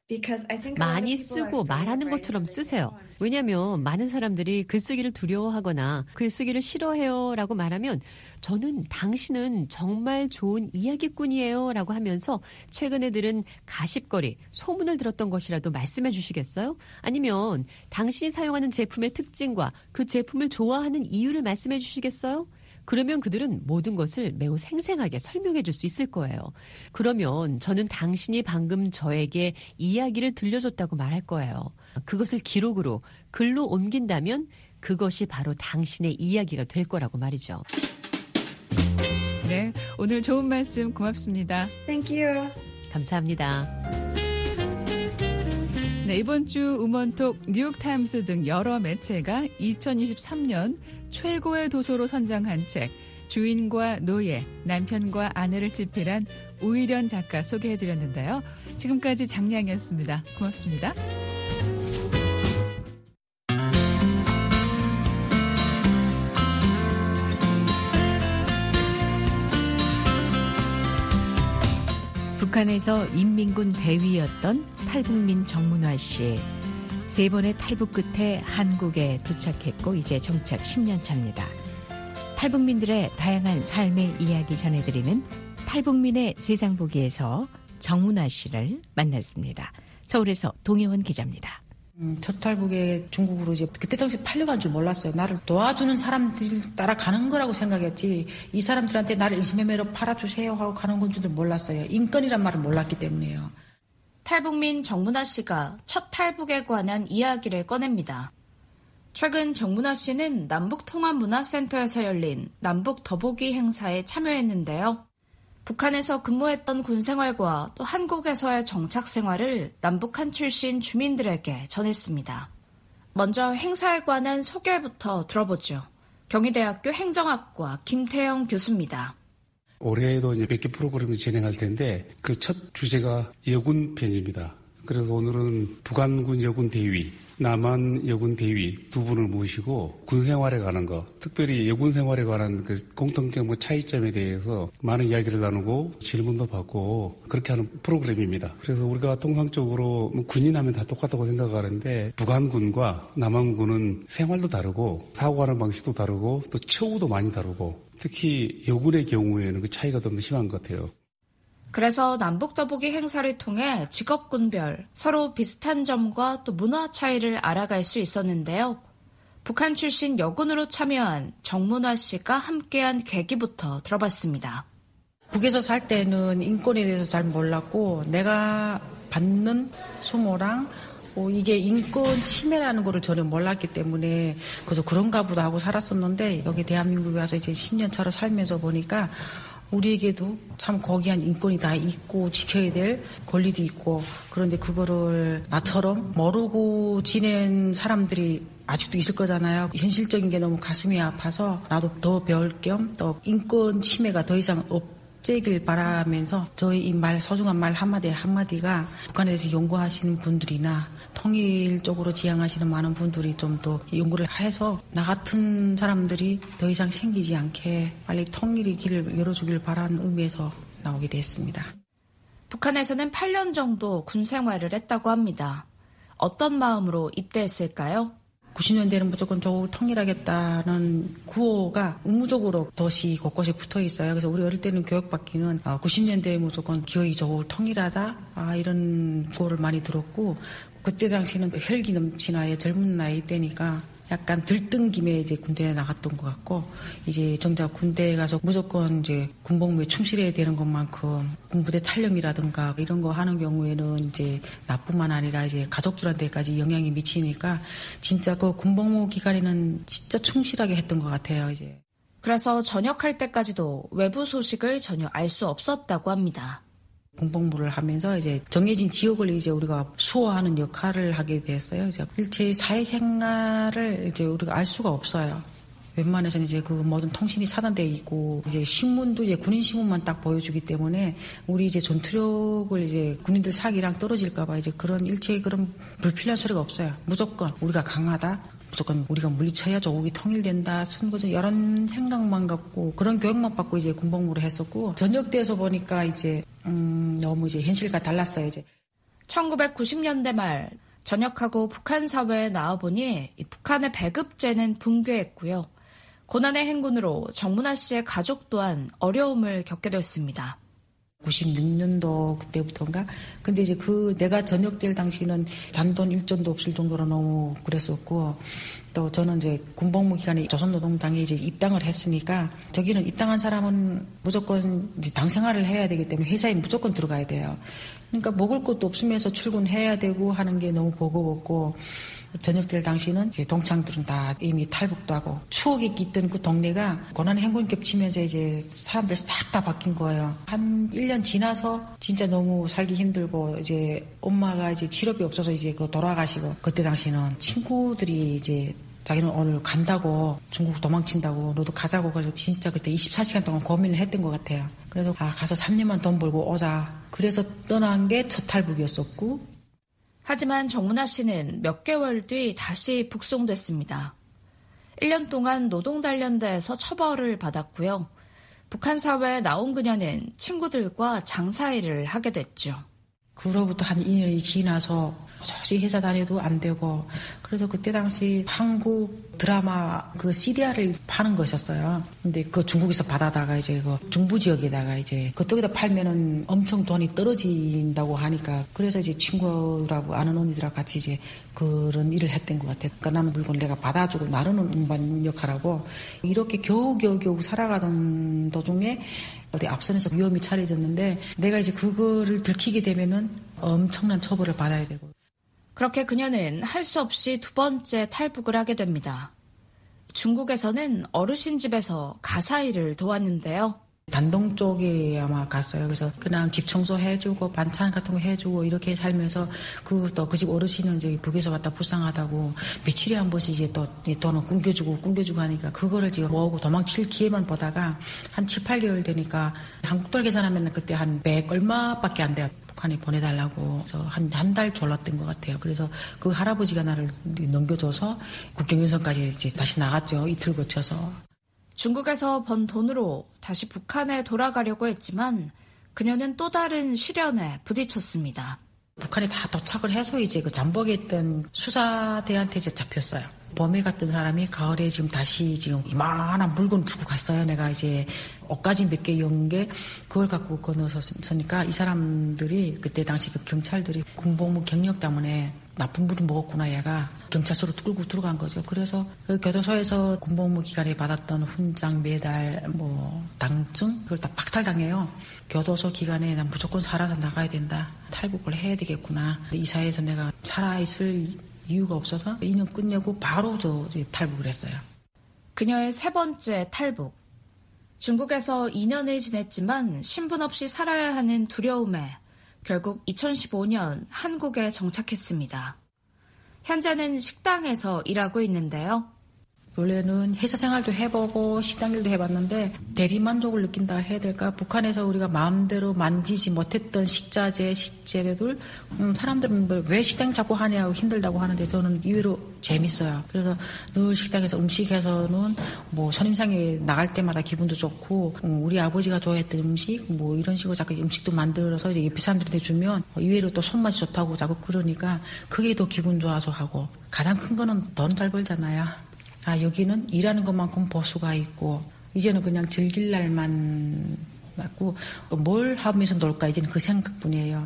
[SPEAKER 16] 많이 쓰고 말하는 것처럼 쓰세요. 왜냐하면 많은 사람들이 글쓰기를 두려워하거나 글쓰기를 싫어해요 라고 말하면 저는 당신은 정말 좋은 이야기꾼이에요 라고 하면서 최근에 들은 가십거리, 소문을 들었던 것이라도 말씀해 주시겠어요? 아니면 당신이 사용하는 제품의 특징과 그 제품을 좋아하는 이유를 말씀해 주시겠어요? 그러면 그들은 모든 것을 매우 생생하게 설명해 줄 수 있을 거예요. 그러면 저는 당신이 방금 저에게 이야기를 들려줬다고 말할 거예요. 그것을 기록으로, 글로 옮긴다면 그것이 바로 당신의 이야기가 될 거라고 말이죠.
[SPEAKER 14] 네, 오늘 좋은 말씀 고맙습니다.
[SPEAKER 6] Thank you.
[SPEAKER 16] 감사합니다.
[SPEAKER 14] 네, 이번 주 음원톡 뉴욕타임스 등 여러 매체가 2023년 최고의 도서로 선정한 책 주인과 노예, 남편과 아내를 집필한 우일연 작가 소개해드렸는데요. 지금까지 장량이었습니다. 고맙습니다.
[SPEAKER 17] 북한에서 인민군 대위였던 탈북민 정문화 씨. 3번의 탈북 끝에 한국에 도착했고 이제 정착 10년 차입니다. 탈북민들의 다양한 삶의 이야기 전해드리는 탈북민의 세상 보기에서 정문화 씨를 만났습니다. 서울에서 동혜원 기자입니다.
[SPEAKER 18] 첫 탈북에 중국으로 이제 그때 당시 팔려갈 줄 몰랐어요. 나를 도와주는 사람들 따라가는 거라고 생각했지 이 사람들한테 나를 일심매매로 팔아주세요 하고 가는 건 줄도 몰랐어요. 인권이란 말을 몰랐기 때문에요.
[SPEAKER 9] 탈북민 정문화 씨가 첫 탈북에 관한 이야기를 꺼냅니다. 최근 정문화 씨는 남북통합문화센터에서 열린 남북 더보기 행사에 참여했는데요. 북한에서 근무했던 군 생활과 또 한국에서의 정착 생활을 남북한 출신 주민들에게 전했습니다. 먼저 행사에 관한 소개부터 들어보죠. 경희대학교 행정학과 김태영 교수입니다.
[SPEAKER 19] 올해에도 이제 몇 개 프로그램을 진행할 텐데 그 첫 주제가 여군 편입니다. 그래서 오늘은 북한군 여군 대위, 남한 여군 대위 두 분을 모시고 군 생활에 관한 거, 특별히 여군 생활에 관한 그 공통점, 차이점에 대해서 많은 이야기를 나누고 질문도 받고 그렇게 하는 프로그램입니다. 그래서 우리가 통상적으로 군인 하면 다 똑같다고 생각하는데 북한군과 남한군은 생활도 다르고 사고하는 방식도 다르고 또 처우도 많이 다르고 특히 여군의 경우에는 그 차이가 좀 심한 것 같아요.
[SPEAKER 9] 그래서 남북 더보기 행사를 통해 직업군별 서로 비슷한 점과 또 문화 차이를 알아갈 수 있었는데요. 북한 출신 여군으로 참여한 정문화 씨가 함께한 계기부터 들어봤습니다.
[SPEAKER 18] 북에서 살 때는 인권에 대해서 잘 몰랐고 내가 받는 수모랑 이게 인권 침해라는 거를 전혀 몰랐기 때문에 그래서 그런가 보다 하고 살았었는데 여기 대한민국에 와서 이제 10년 차로 살면서 보니까 우리에게도 참 고귀한 인권이 다 있고 지켜야 될 권리도 있고 그런데 그거를 나처럼 모르고 지낸 사람들이 아직도 있을 거잖아요. 현실적인 게 너무 가슴이 아파서 나도 더 배울 겸 또 인권 침해가 더 이상 없애길 바라면서 저희 이 말 소중한 말 한마디가 북한에 대해서 연구하시는 분들이나 통일적으로 지향하시는 많은 분들이 좀 더 연구를 해서 나 같은 사람들이 더 이상 생기지 않게 빨리 통일의 길을 열어주길 바라는 의미에서 나오게 됐습니다.
[SPEAKER 9] 북한에서는 8년 정도 군 생활을 했다고 합니다. 어떤 마음으로 입대했을까요?
[SPEAKER 18] 90년대는 무조건 조국을 통일하겠다는 구호가 의무적으로 도시 곳곳에 붙어 있어요. 그래서 우리 어릴 때는 교육받기는 90년대에 무조건 기어이 조국을 통일하다 이런 구호를 많이 들었고 그때 당시는 혈기 넘치나의 젊은 나이 때니까 약간 들뜬 김에 이제 군대에 나갔던 것 같고 이제 정작 군대에 가서 무조건 이제 군복무에 충실해야 되는 것만큼 군부대 탈영이라든가 이런 거 하는 경우에는 이제 나뿐만 아니라 이제 가족들한테까지 영향이 미치니까 진짜 그 군복무 기간에는 진짜 충실하게 했던 것 같아요. 이제
[SPEAKER 9] 그래서 전역할 때까지도 외부 소식을 전혀 알 수 없었다고 합니다.
[SPEAKER 18] 군복무를 하면서 이제 정해진 지역을 이제 우리가 수호하는 역할을 하게 됐어요. 이제 일체의 사회생활을 이제 우리가 알 수가 없어요. 웬만해서는 이제 그 모든 통신이 차단되어 있고 이제 신문도 이제 군인 신문만 딱 보여주기 때문에 우리 이제 전투력을 이제 군인들 사기랑 떨어질까봐 이제 그런 일체의 그런 불필요한 소리가 없어요. 무조건 우리가 강하다. 무조건 우리가 물리쳐야 조국이 통일된다. 선거전 이런 생각만 갖고 그런 교육만 받고 이제 군복무를 했었고 전역대에서 보니까 이제 너무 이제 현실과 달랐어요. 이제
[SPEAKER 9] 1990년대 말 전역하고 북한 사회에 나와보니 북한의 배급제는 붕괴했고요. 고난의 행군으로 정문아 씨의 가족 또한 어려움을 겪게 됐습니다.
[SPEAKER 18] 96년도 그때부터인가? 근데 이제 내가 전역될 당시는 잔돈 일전도 없을 정도로 너무 그랬었고, 또 저는 이제 군복무 기간에 조선노동당에 이제 입당을 했으니까, 저기는 입당한 사람은 무조건 이제 당 생활을 해야 되기 때문에 회사에 무조건 들어가야 돼요. 그러니까 먹을 것도 없으면서 출근해야 되고 하는 게 너무 버거웠고, 전역될 당시는 이제 동창들은 다 이미 탈북도 하고 추억이 깃든 그 동네가 고난의 행군 겹치면서 이제 사람들 싹 다 바뀐 거예요. 한 1년 지나서 진짜 너무 살기 힘들고 이제 엄마가 이제 치료비 없어서 이제 돌아가시고 그때 당시는 친구들이 이제 자기는 오늘 간다고 중국 도망친다고 너도 가자고 그래서 진짜 그때 24시간 동안 고민을 했던 것 같아요. 그래서 가서 3년만 돈 벌고 오자. 그래서 떠난 게 첫 탈북이었었고
[SPEAKER 9] 하지만 정문아 씨는 몇 개월 뒤 다시 북송됐습니다. 1년 동안 노동단련대에서 처벌을 받았고요. 북한 사회에 나온 그녀는 친구들과 장사일을 하게 됐죠.
[SPEAKER 18] 그로부터 한 2년이 지나서 도저히 회사 다녀도 안 되고 그래서 그때 당시 한국 드라마 그 CDR을 파는 것이었어요. 근데 그 중국에서 받아다가 이제 그 중부 지역에다가 이제 그쪽에다 팔면은 엄청 돈이 떨어진다고 하니까 그래서 이제 친구들하고 아는 언니들하고 같이 이제 그런 일을 했던 것 같아요. 그러니까 나는 물건 내가 받아주고 나르는 운반 역할하고 이렇게 겨우 살아가던 도중에 어디 앞선에서 위험이 차려졌는데 내가 이제 그거를 들키게 되면은 엄청난 처벌을 받아야 되고.
[SPEAKER 9] 그렇게 그녀는 할 수 없이 두 번째 탈북을 하게 됩니다. 중국에서는 어르신 집에서 가사 일을 도왔는데요.
[SPEAKER 18] 단동 쪽에 아마 갔어요. 그래서 그냥 집 청소해주고 반찬 같은 거 해주고 이렇게 살면서 그 집 어르신은 이제 북에서 왔다 불쌍하다고 며칠에 한 번씩 이제 또 돈을 끊겨주고 하니까 그거를 지금 모으고 도망칠 기회만 보다가 한 7, 8개월 되니까 한국 돈 계산하면 그때 한 100 얼마밖에 안 돼요. 북한에 보내달라고 한 달 졸랐던 것 같아요. 그래서 그 할아버지가 나를 넘겨줘서 국경연선까지 이제 다시 나갔죠. 이틀 거쳐서.
[SPEAKER 9] 중국에서 번 돈으로 다시 북한에 돌아가려고 했지만 그녀는 또 다른 시련에 부딪혔습니다.
[SPEAKER 18] 북한에 다 도착을 해서 이제 그 잠복에 있던 수사대한테 이제 잡혔어요. 봄에 갔던 사람이 가을에 지금 다시 지금 이만한 물건 들고 갔어요. 내가 이제 옷가지 몇 개 연 게 그걸 갖고 건너서니까 이 사람들이 그때 당시 그 경찰들이 군복무 경력 때문에 나쁜 물을 먹었구나 얘가 경찰서로 끌고 들어간 거죠. 그래서 그 교도소에서 군복무 기간에 받았던 훈장, 메달, 당증 그걸 다 박탈당해요. 교도소 기간에 난 무조건 살아서 나가야 된다. 탈북을 해야 되겠구나. 이 사회에서 내가 살아있을 이유가 없어서 2년 끝내고 바로 탈북을 했어요.
[SPEAKER 9] 그녀의 세 번째 탈북. 중국에서 2년을 지냈지만 신분 없이 살아야 하는 두려움에 결국 2015년 한국에 정착했습니다. 현재는 식당에서 일하고 있는데요.
[SPEAKER 18] 원래는 회사 생활도 해보고 식당 일도 해봤는데 대리만족을 느낀다 해야 될까? 북한에서 우리가 마음대로 만지지 못했던 식자재, 식재료들 사람들은 왜 식당 자꾸 하냐고 힘들다고 하는데 저는 의외로 재밌어요. 그래서 늘 식당에서 음식에서는 뭐 손님상에 나갈 때마다 기분도 좋고 우리 아버지가 좋아했던 음식 뭐 이런 식으로 자꾸 음식도 만들어서 이제 옆에 사람들한테 주면 의외로 또 손맛이 좋다고 자꾸 그러니까 그게 더 기분 좋아서 하고 가장 큰 거는 돈 잘 벌잖아요. 여기는 일하는 것만큼 보수가 있고 이제는 그냥 즐길 날만 같고 뭘 하면서 놀까 이제는 그 생각뿐이에요.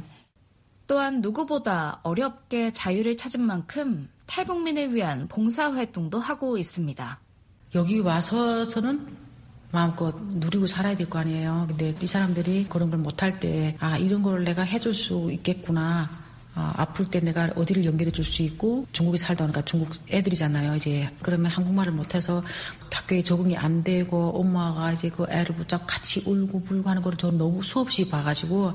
[SPEAKER 9] 또한 누구보다 어렵게 자유를 찾은 만큼 탈북민을 위한 봉사활동도 하고 있습니다.
[SPEAKER 18] 여기 와서는 마음껏 누리고 살아야 될 거 아니에요. 근데 이 사람들이 그런 걸 못할 때 이런 걸 내가 해줄 수 있겠구나. 아플 때 내가 어디를 연결해 줄 수 있고 중국에 살다 오니까 중국 애들이잖아요. 이제 그러면 한국말을 못해서 학교에 적응이 안 되고 엄마가 이제 그 애를 붙잡고 같이 울고 불고 하는 걸 저는 너무 수없이 봐가지고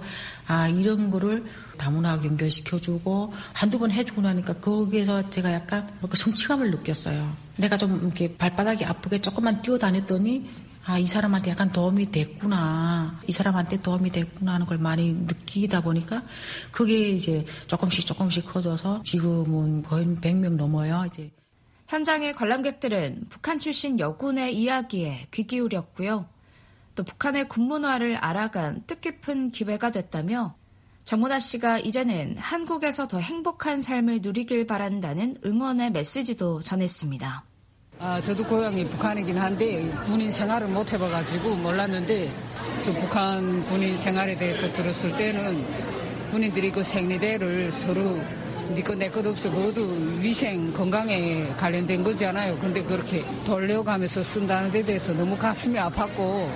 [SPEAKER 18] 이런 거를 다문화하게 연결시켜주고 한두 번 해주고 나니까 거기에서 제가 약간 성취감을 느꼈어요. 내가 좀 이렇게 발바닥이 아프게 조금만 뛰어다녔더니 이 사람한테 약간 도움이 됐구나. 이 사람한테 도움이 됐구나 하는 걸 많이 느끼다 보니까 그게 이제 조금씩 커져서 지금은 거의 100명 넘어요. 이제.
[SPEAKER 9] 현장의 관람객들은 북한 출신 여군의 이야기에 귀 기울였고요. 또 북한의 군문화를 알아간 뜻깊은 기회가 됐다며 정문아 씨가 이제는 한국에서 더 행복한 삶을 누리길 바란다는 응원의 메시지도 전했습니다.
[SPEAKER 20] 저도 고향이 북한이긴 한데 군인 생활을 못 해봐가지고 몰랐는데 저 북한 군인 생활에 대해서 들었을 때는 군인들이 그 생리대를 서로 네 것 내 것 없어 모두 위생 건강에 관련된 거잖아요. 근데 그렇게 돌려가면서 쓴다는 데 대해서 너무 가슴이 아팠고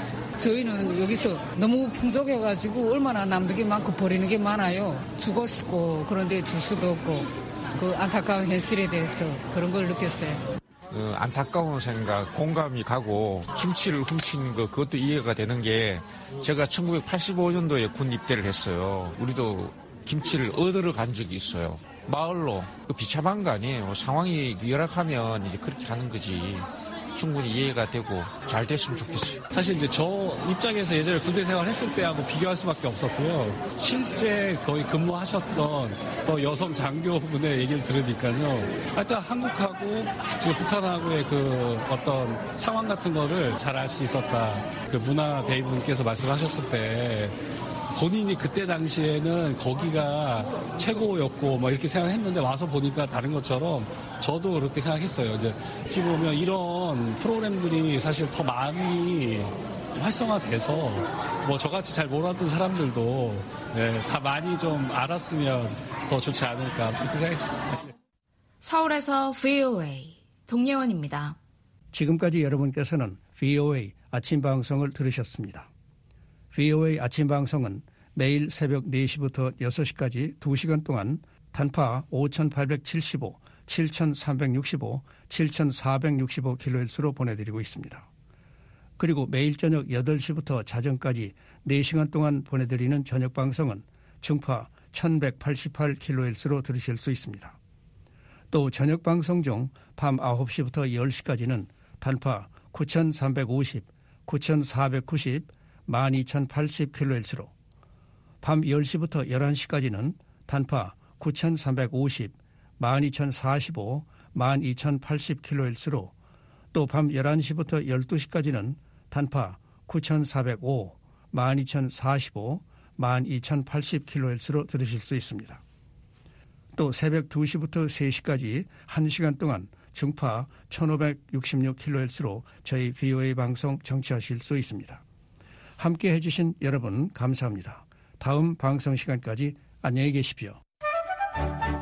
[SPEAKER 20] 저희는 여기서 너무 풍족해가지고 얼마나 남는 게 많고 버리는 게 많아요. 주고 싶고 그런데 줄 수도 없고 그 안타까운 현실에 대해서 그런 걸 느꼈어요.
[SPEAKER 21] 안타까운 생각, 공감이 가고 김치를 훔친 거 그것도 이해가 되는 게 제가 1985년도에 군 입대를 했어요. 우리도 김치를 얻으러 간 적이 있어요. 마을로 비참한 거 아니에요. 상황이 열악하면 이제 그렇게 하는 거지. 충분히 이해가 되고 잘 됐으면 좋겠어요.
[SPEAKER 22] 사실 이제 저 입장에서 예전에 군대 생활했을 때하고 비교할 수밖에 없었고요. 실제 거의 근무하셨던 또 여성 장교분의 얘기를 들으니까요. 일단 한국하고 지금 북한하고의 그 어떤 상황 같은 거를 잘 알 수 있었다. 그 문화 대위분께서 말씀하셨을 때 본인이 그때 당시에는 거기가 최고였고 뭐 이렇게 생각했는데 와서 보니까 다른 것처럼 저도 그렇게 생각했어요. 이제 어떻게 보면 이런 프로그램들이 사실 더 많이 활성화돼서 뭐 저같이 잘 몰랐던 사람들도 다 많이 좀 알았으면 더 좋지 않을까 그렇게 생각했습니다.
[SPEAKER 9] 서울에서 VOA 동예원입니다.
[SPEAKER 23] 지금까지 여러분께서는 VOA 아침 방송을 들으셨습니다. VOA 아침 방송은 매일 새벽 4시부터 6시까지 2시간 동안 단파 5,875, 7,365, 7,465kHz로 보내드리고 있습니다. 그리고 매일 저녁 8시부터 자정까지 4시간 동안 보내드리는 저녁 방송은 중파 1,188kHz로 들으실 수 있습니다. 또 저녁 방송 중 밤 9시부터 10시까지는 단파 9,350, 9,490, 12,080kHz로 밤 10시부터 11시까지는 단파 9,350, 12,045, 12,080kHz로 또 밤 11시부터 12시까지는 단파 9,405, 12,045, 12,080kHz로 들으실 수 있습니다. 또 새벽 2시부터 3시까지 1시간 동안 중파 1,566kHz로 저희 VOA 방송 청취하실 수 있습니다. 함께 해주신 여러분 감사합니다. 다음 방송 시간까지 안녕히 계십시오.